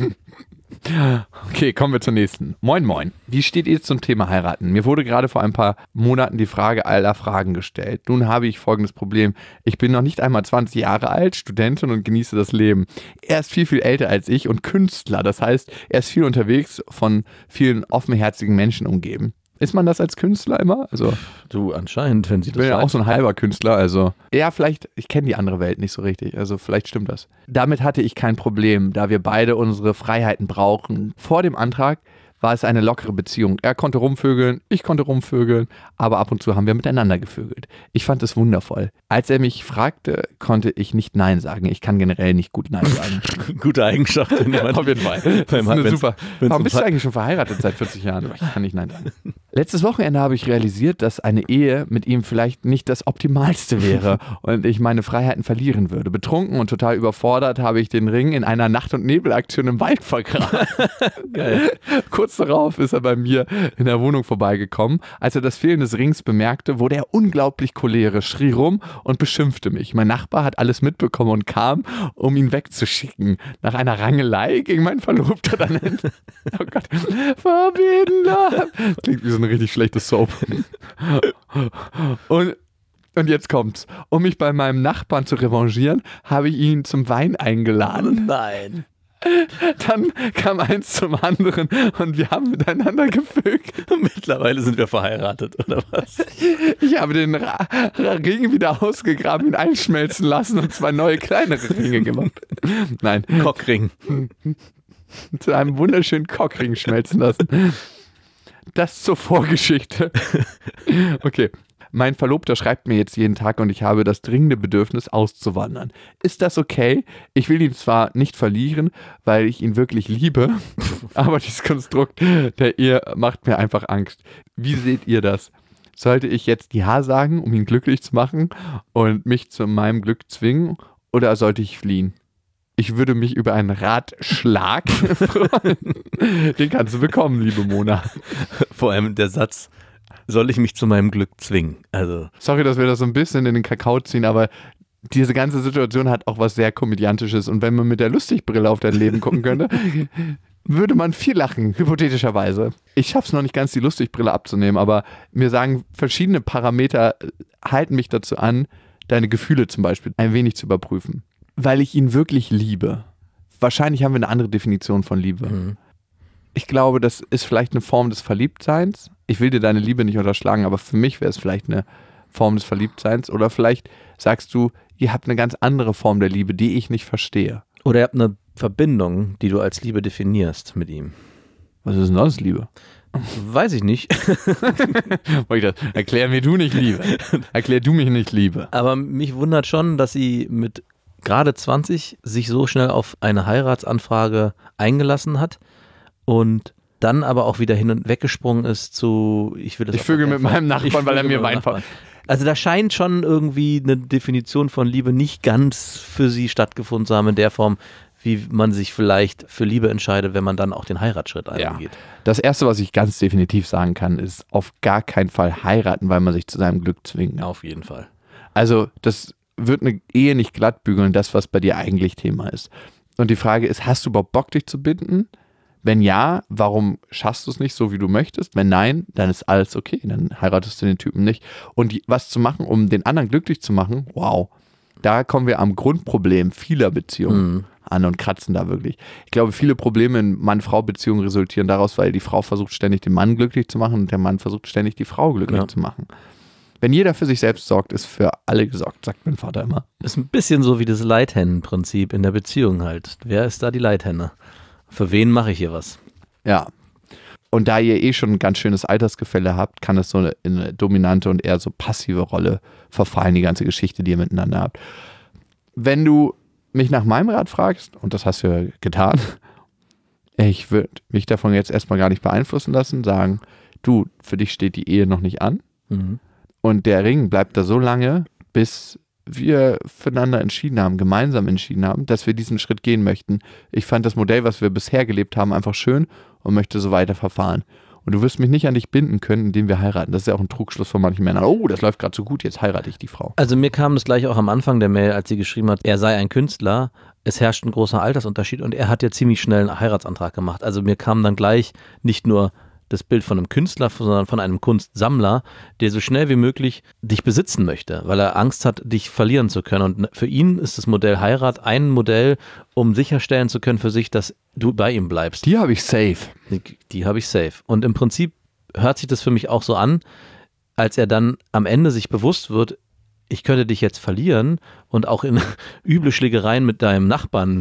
Okay, kommen wir zur nächsten. Moin, moin. Wie steht ihr zum Thema heiraten? Mir wurde gerade vor ein paar Monaten die Frage aller Fragen gestellt. Nun habe ich folgendes Problem. Ich bin noch nicht einmal 20 Jahre alt, Studentin und genieße das Leben. Er ist viel, viel älter als ich und Künstler. Das heißt, er ist viel unterwegs, von vielen offenherzigen Menschen umgeben. Ist man das als Künstler immer? Also, du anscheinend, wenn sie das Ich bin ja auch so ein halber Künstler, also. Ja, vielleicht, ich kenne die andere Welt nicht so richtig, also vielleicht stimmt das. Damit hatte ich kein Problem, da wir beide unsere Freiheiten brauchen. Vor dem Antrag war es eine lockere Beziehung. Er konnte rumvögeln, ich konnte rumvögeln, aber ab und zu haben wir miteinander gevögelt. Ich fand es wundervoll. Als er mich fragte, konnte ich nicht Nein sagen. Ich kann generell nicht gut Nein sagen. Gute Eigenschaft. Auf jeden Fall. Das ist eine super. Warum bist du eigentlich schon verheiratet seit 40 Jahren? Ich kann nicht Nein sagen. Letztes Wochenende habe ich realisiert, dass eine Ehe mit ihm vielleicht nicht das Optimalste wäre und ich meine Freiheiten verlieren würde. Betrunken und total überfordert habe ich den Ring in einer Nacht- und Nebelaktion im Wald vergraben. Geil. Kurz darauf ist er bei mir in der Wohnung vorbeigekommen. Als er das Fehlen des Rings bemerkte, wurde er unglaublich cholerisch, schrie rum und beschimpfte mich. Mein Nachbar hat alles mitbekommen und kam, um ihn wegzuschicken. Nach einer Rangelei ging mein Verlobter dann hin. Oh Gott, Verbindender. Klingt wie so eine richtig schlechte Soap. Und jetzt kommt's. Um mich bei meinem Nachbarn zu revanchieren, habe ich ihn zum Wein eingeladen. Nein. Dann kam eins zum anderen und wir haben miteinander gevögelt. Mittlerweile sind wir verheiratet, oder was? Ich habe den Ring wieder ausgegraben, ihn einschmelzen lassen und 2 neue kleinere Ringe gemacht. Nein. Cockring. Zu einem wunderschönen Cockring schmelzen lassen. Das zur Vorgeschichte. Okay. Mein Verlobter schreibt mir jetzt jeden Tag und ich habe das dringende Bedürfnis auszuwandern. Ist das okay? Ich will ihn zwar nicht verlieren, weil ich ihn wirklich liebe, aber dieses Konstrukt der Ehe macht mir einfach Angst. Wie seht ihr das? Sollte ich jetzt Ja sagen, um ihn glücklich zu machen und mich zu meinem Glück zwingen, oder sollte ich fliehen? Ich würde mich über einen Ratschlag freuen. Den kannst du bekommen, liebe Mona. Vor allem der Satz: Soll ich mich zu meinem Glück zwingen? Also. Sorry, dass wir das so ein bisschen in den Kakao ziehen, aber diese ganze Situation hat auch was sehr Komödiantisches. Und wenn man mit der Lustigbrille auf dein Leben gucken könnte, würde man viel lachen, hypothetischerweise. Ich schaffe es noch nicht ganz, die Lustigbrille abzunehmen, aber mir sagen verschiedene Parameter halten mich dazu an, deine Gefühle zum Beispiel ein wenig zu überprüfen. Weil ich ihn wirklich liebe. Wahrscheinlich haben wir eine andere Definition von Liebe. Mhm. Ich glaube, das ist vielleicht eine Form des Verliebtseins. Ich will dir deine Liebe nicht unterschlagen, aber für mich wäre es vielleicht eine Form des Verliebtseins. Oder vielleicht sagst du, ihr habt eine ganz andere Form der Liebe, die ich nicht verstehe. Oder ihr habt eine Verbindung, die du als Liebe definierst mit ihm. Was ist denn das, Liebe? Weiß ich nicht. Erklär mir du nicht Liebe. Erklär du mich nicht Liebe. Aber mich wundert schon, dass sie mit gerade 20 sich so schnell auf eine Heiratsanfrage eingelassen hat und dann aber auch wieder hin und weggesprungen ist zu, ich vögel mit meinem Nachbarn, weil er mir Wein verkauft. Also da scheint schon irgendwie eine Definition von Liebe nicht ganz für sie stattgefunden zu haben in der Form, wie man sich vielleicht für Liebe entscheidet, wenn man dann auch den Heiratsschritt eingeht. Das Erste, was ich ganz definitiv sagen kann, ist auf gar keinen Fall heiraten, weil man sich zu seinem Glück zwingt. Auf jeden Fall. Also das wird eine Ehe nicht glatt bügeln, das, was bei dir eigentlich Thema ist. Und die Frage ist, hast du überhaupt Bock, dich zu binden? Wenn ja, warum schaffst du es nicht so, wie du möchtest? Wenn nein, dann ist alles okay, dann heiratest du den Typen nicht. Und was zu machen, um den anderen glücklich zu machen, wow, da kommen wir am Grundproblem vieler Beziehungen an und kratzen da wirklich. Ich glaube, viele Probleme in Mann-Frau-Beziehungen resultieren daraus, weil die Frau versucht ständig den Mann glücklich zu machen und der Mann versucht ständig die Frau glücklich zu machen. Wenn jeder für sich selbst sorgt, ist für alle gesorgt, sagt mein Vater immer. Ist ein bisschen so wie das Leithennenprinzip in der Beziehung halt. Wer ist da die Leithenne? Für wen mache ich hier was? Ja. Und da ihr schon ein ganz schönes Altersgefälle habt, kann es so in eine dominante und eher so passive Rolle verfallen, die ganze Geschichte, die ihr miteinander habt. Wenn du mich nach meinem Rat fragst, und das hast du ja getan, ich würde mich davon jetzt erstmal gar nicht beeinflussen lassen, sagen, du, für dich steht die Ehe noch nicht an und der Ring bleibt da so lange, bis wir füreinander entschieden haben, gemeinsam entschieden haben, dass wir diesen Schritt gehen möchten. Ich fand das Modell, was wir bisher gelebt haben, einfach schön und möchte so weiter verfahren. Und du wirst mich nicht an dich binden können, indem wir heiraten. Das ist ja auch ein Trugschluss von manchen Männern. Oh, das läuft gerade so gut, jetzt heirate ich die Frau. Also mir kam das gleich auch am Anfang der Mail, als sie geschrieben hat, er sei ein Künstler, es herrscht ein großer Altersunterschied und er hat ja ziemlich schnell einen Heiratsantrag gemacht. Also mir kam dann gleich nicht nur das Bild von einem Künstler, sondern von einem Kunstsammler, der so schnell wie möglich dich besitzen möchte, weil er Angst hat, dich verlieren zu können. Und für ihn ist das Modell Heirat ein Modell, um sicherstellen zu können für sich, dass du bei ihm bleibst. Die habe ich safe. Die habe ich safe. Und im Prinzip hört sich das für mich auch so an, als er dann am Ende sich bewusst wird, ich könnte dich jetzt verlieren und auch in üble Schlägereien mit deinem Nachbarn.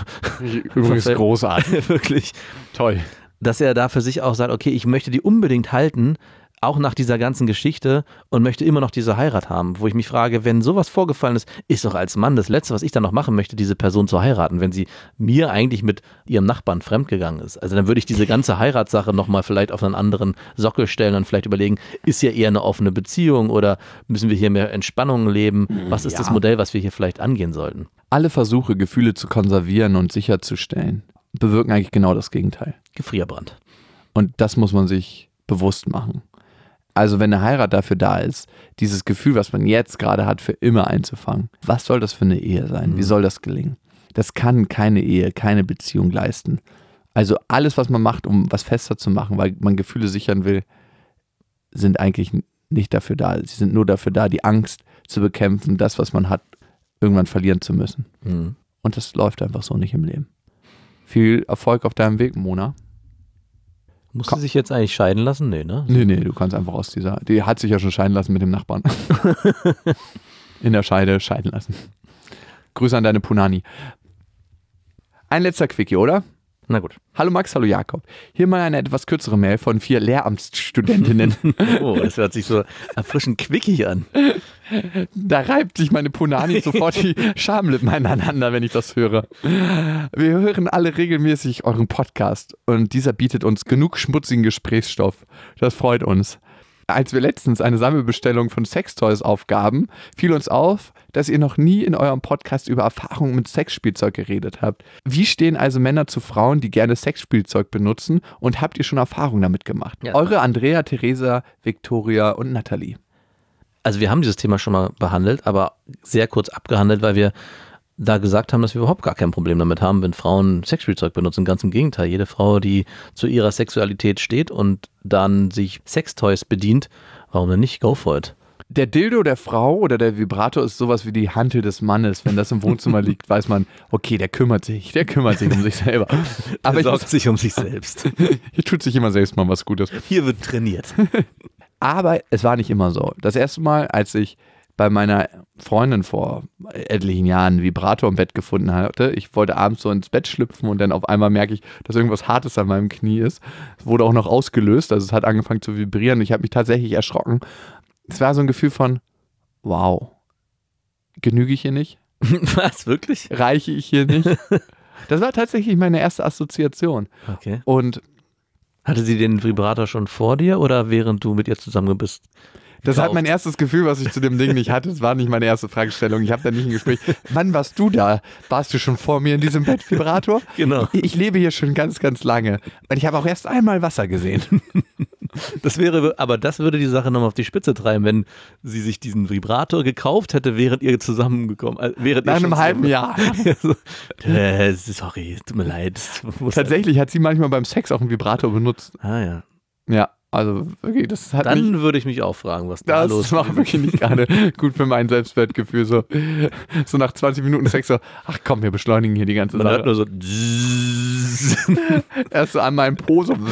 Übrigens großartig. Wirklich. Toll. Dass er da für sich auch sagt, okay, ich möchte die unbedingt halten, auch nach dieser ganzen Geschichte und möchte immer noch diese Heirat haben, wo ich mich frage, wenn sowas vorgefallen ist, ist doch als Mann das Letzte, was ich dann noch machen möchte, diese Person zu heiraten, wenn sie mir eigentlich mit ihrem Nachbarn fremdgegangen ist. Also dann würde ich diese ganze Heiratssache nochmal vielleicht auf einen anderen Sockel stellen und vielleicht überlegen, ist ja eher eine offene Beziehung oder müssen wir hier mehr Entspannung leben? Was ist das Modell, was wir hier vielleicht angehen sollten? Alle Versuche, Gefühle zu konservieren und sicherzustellen, bewirken eigentlich genau das Gegenteil. Gefrierbrand. Und das muss man sich bewusst machen. Also wenn eine Heirat dafür da ist, dieses Gefühl, was man jetzt gerade hat, für immer einzufangen. Was soll das für eine Ehe sein? Wie soll das gelingen? Das kann keine Ehe, keine Beziehung leisten. Also alles, was man macht, um was fester zu machen, weil man Gefühle sichern will, sind eigentlich nicht dafür da. Sie sind nur dafür da, die Angst zu bekämpfen, das, was man hat, irgendwann verlieren zu müssen. Und das läuft einfach so nicht im Leben. Viel Erfolg auf deinem Weg, Mona. Muss sie sich jetzt eigentlich scheiden lassen? Nee, ne? Nee, du kannst einfach aus die hat sich ja schon scheiden lassen mit dem Nachbarn. In der Scheide scheiden lassen. Grüße an deine Punani. Ein letzter Quickie, oder? Na gut. Hallo Max, hallo Jakob. Hier mal eine etwas kürzere Mail von 4 Lehramtsstudentinnen. Oh, das hört sich so erfrischend quickig an. Da reibt sich meine Punani sofort die Schamlippen aneinander, wenn ich das höre. Wir hören alle regelmäßig euren Podcast und dieser bietet uns genug schmutzigen Gesprächsstoff. Das freut uns. Als wir letztens eine Sammelbestellung von Sextoys aufgaben, fiel uns auf, dass ihr noch nie in eurem Podcast über Erfahrungen mit Sexspielzeug geredet habt. Wie stehen also Männer zu Frauen, die gerne Sexspielzeug benutzen und habt ihr schon Erfahrungen damit gemacht? Ja. Eure Andrea, Theresa, Victoria und Nathalie. Also wir haben dieses Thema schon mal behandelt, aber sehr kurz abgehandelt, weil wir da gesagt haben, dass wir überhaupt gar kein Problem damit haben, wenn Frauen Sexspielzeug benutzen. Ganz im Gegenteil, jede Frau, die zu ihrer Sexualität steht und dann sich Sextoys bedient, warum denn nicht? Go for it. Der Dildo der Frau oder der Vibrator ist sowas wie die Hantel des Mannes. Wenn das im Wohnzimmer liegt, weiß man, okay, der kümmert sich um sich selber. Aber er sorgt sich um sich selbst. Hier tut sich immer selbst mal was Gutes. Hier wird trainiert. Aber es war nicht immer so. Das erste Mal, als ich bei meiner Freundin vor etlichen Jahren einen Vibrator im Bett gefunden hatte, ich wollte abends so ins Bett schlüpfen und dann auf einmal merke ich, dass irgendwas Hartes an meinem Knie ist. Es wurde auch noch ausgelöst, also es hat angefangen zu vibrieren. Ich habe mich tatsächlich erschrocken. Es war so ein Gefühl von, wow, genüge ich hier nicht? Was, wirklich? Reiche ich hier nicht? Das war tatsächlich meine erste Assoziation. Okay. Und hatte sie den Vibrator schon vor dir oder während du mit ihr zusammen bist? Das hat mein erstes Gefühl, was ich zu dem Ding nicht hatte. Das war nicht meine erste Fragestellung. Ich habe da nicht ein Gespräch. Wann warst du da? Warst du schon vor mir in diesem Bettvibrator? Genau. Ich lebe hier schon ganz, ganz lange. Und ich habe auch erst einmal Wasser gesehen. Das würde die Sache nochmal auf die Spitze treiben, wenn sie sich diesen Vibrator gekauft hätte, während ihr zusammengekommen während nach einem halben Jahr. Sorry, tut mir leid. Tatsächlich hat sie manchmal beim Sex auch einen Vibrator benutzt. Ah ja. Ja, also wirklich, das hat Dann nicht, würde ich mich auch fragen, was da los ist. Das war wirklich nicht gerade gut für mein Selbstwertgefühl. So nach 20 Minuten Sex so, ach komm, wir beschleunigen hier die ganze Sache. Man hört nur so erst so an meinem Po so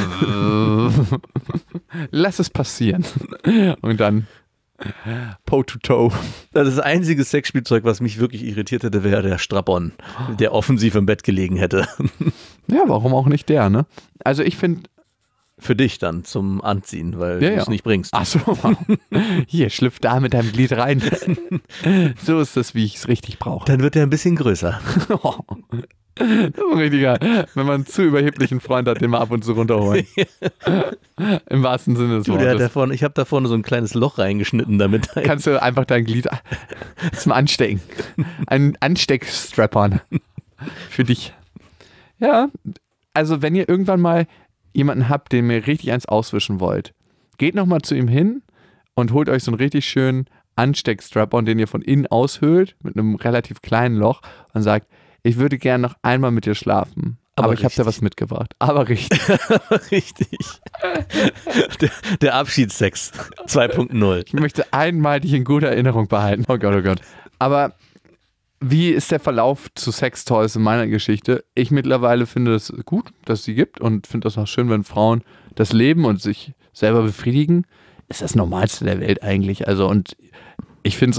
lass es passieren. Und dann Toe to Toe. Das einzige Sexspielzeug, was mich wirklich irritiert hätte, wäre der Strap-on, der offensiv im Bett gelegen hätte. Ja, warum auch nicht der, ne? Also ich finde, für dich dann zum Anziehen, weil du es nicht bringst. Ach so, hier, schlüpf da mit deinem Glied rein. So ist das, wie ich es richtig brauche. Dann wird er ein bisschen größer. Das ist ein richtiger, wenn man einen zu überheblichen Freund hat, den man ab und zu runterholen. Im wahrsten Sinne des Wortes. Ich habe da vorne so ein kleines Loch reingeschnitten damit. Kannst du einfach dein Glied zum Anstecken. Ein Ansteckstrap-on für dich. Ja, also wenn ihr irgendwann mal jemanden habt, den ihr richtig eins auswischen wollt, geht nochmal zu ihm hin und holt euch so einen richtig schönen Ansteck-Strap-on, den ihr von innen aushöhlt, mit einem relativ kleinen Loch und sagt, ich würde gerne noch einmal mit dir schlafen, aber ich habe da was mitgebracht. Aber richtig. Richtig. Der Abschiedssex 2.0. Ich möchte einmal dich in guter Erinnerung behalten. Oh Gott, oh Gott. Aber wie ist der Verlauf zu Sextoys in meiner Geschichte? Ich mittlerweile finde es gut, dass es sie gibt und finde das auch schön, wenn Frauen das leben und sich selber befriedigen. Ist das Normalste der Welt eigentlich. Also und ich finde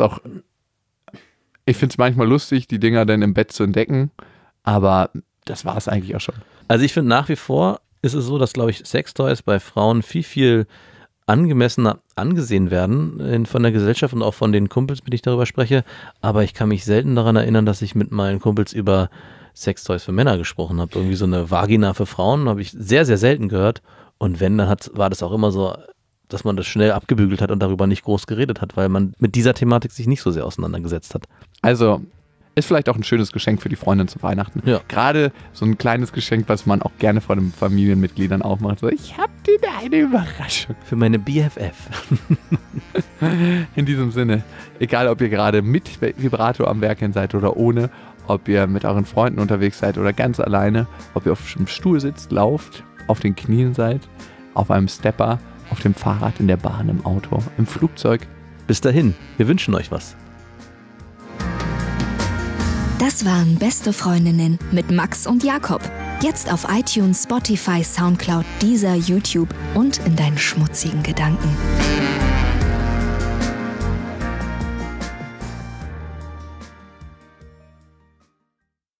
es manchmal lustig, die Dinger dann im Bett zu entdecken, aber das war es eigentlich auch schon. Also ich finde nach wie vor ist es so, dass, glaube ich, Sextoys bei Frauen viel, viel angemessener angesehen werden von der Gesellschaft und auch von den Kumpels, mit denen ich darüber spreche. Aber ich kann mich selten daran erinnern, dass ich mit meinen Kumpels über Sextoys für Männer gesprochen habe. Irgendwie so eine Vagina für Frauen habe ich sehr, sehr selten gehört. Und wenn, dann war das auch immer so, dass man das schnell abgebügelt hat und darüber nicht groß geredet hat, weil man mit dieser Thematik sich nicht so sehr auseinandergesetzt hat. Also ist vielleicht auch ein schönes Geschenk für die Freundin zu Weihnachten. Ja. Gerade so ein kleines Geschenk, was man auch gerne von den Familienmitgliedern aufmacht. So, ich hab dir da eine Überraschung. Für meine BFF. In diesem Sinne, egal ob ihr gerade mit Vibrator am Werkeln seid oder ohne, ob ihr mit euren Freunden unterwegs seid oder ganz alleine, ob ihr auf einem Stuhl sitzt, lauft, auf den Knien seid, auf einem Stepper, auf dem Fahrrad, in der Bahn, im Auto, im Flugzeug. Bis dahin, wir wünschen euch was. Das waren Beste Freundinnen mit Max und Jakob. Jetzt auf iTunes, Spotify, Soundcloud, Deezer, YouTube und in deinen schmutzigen Gedanken.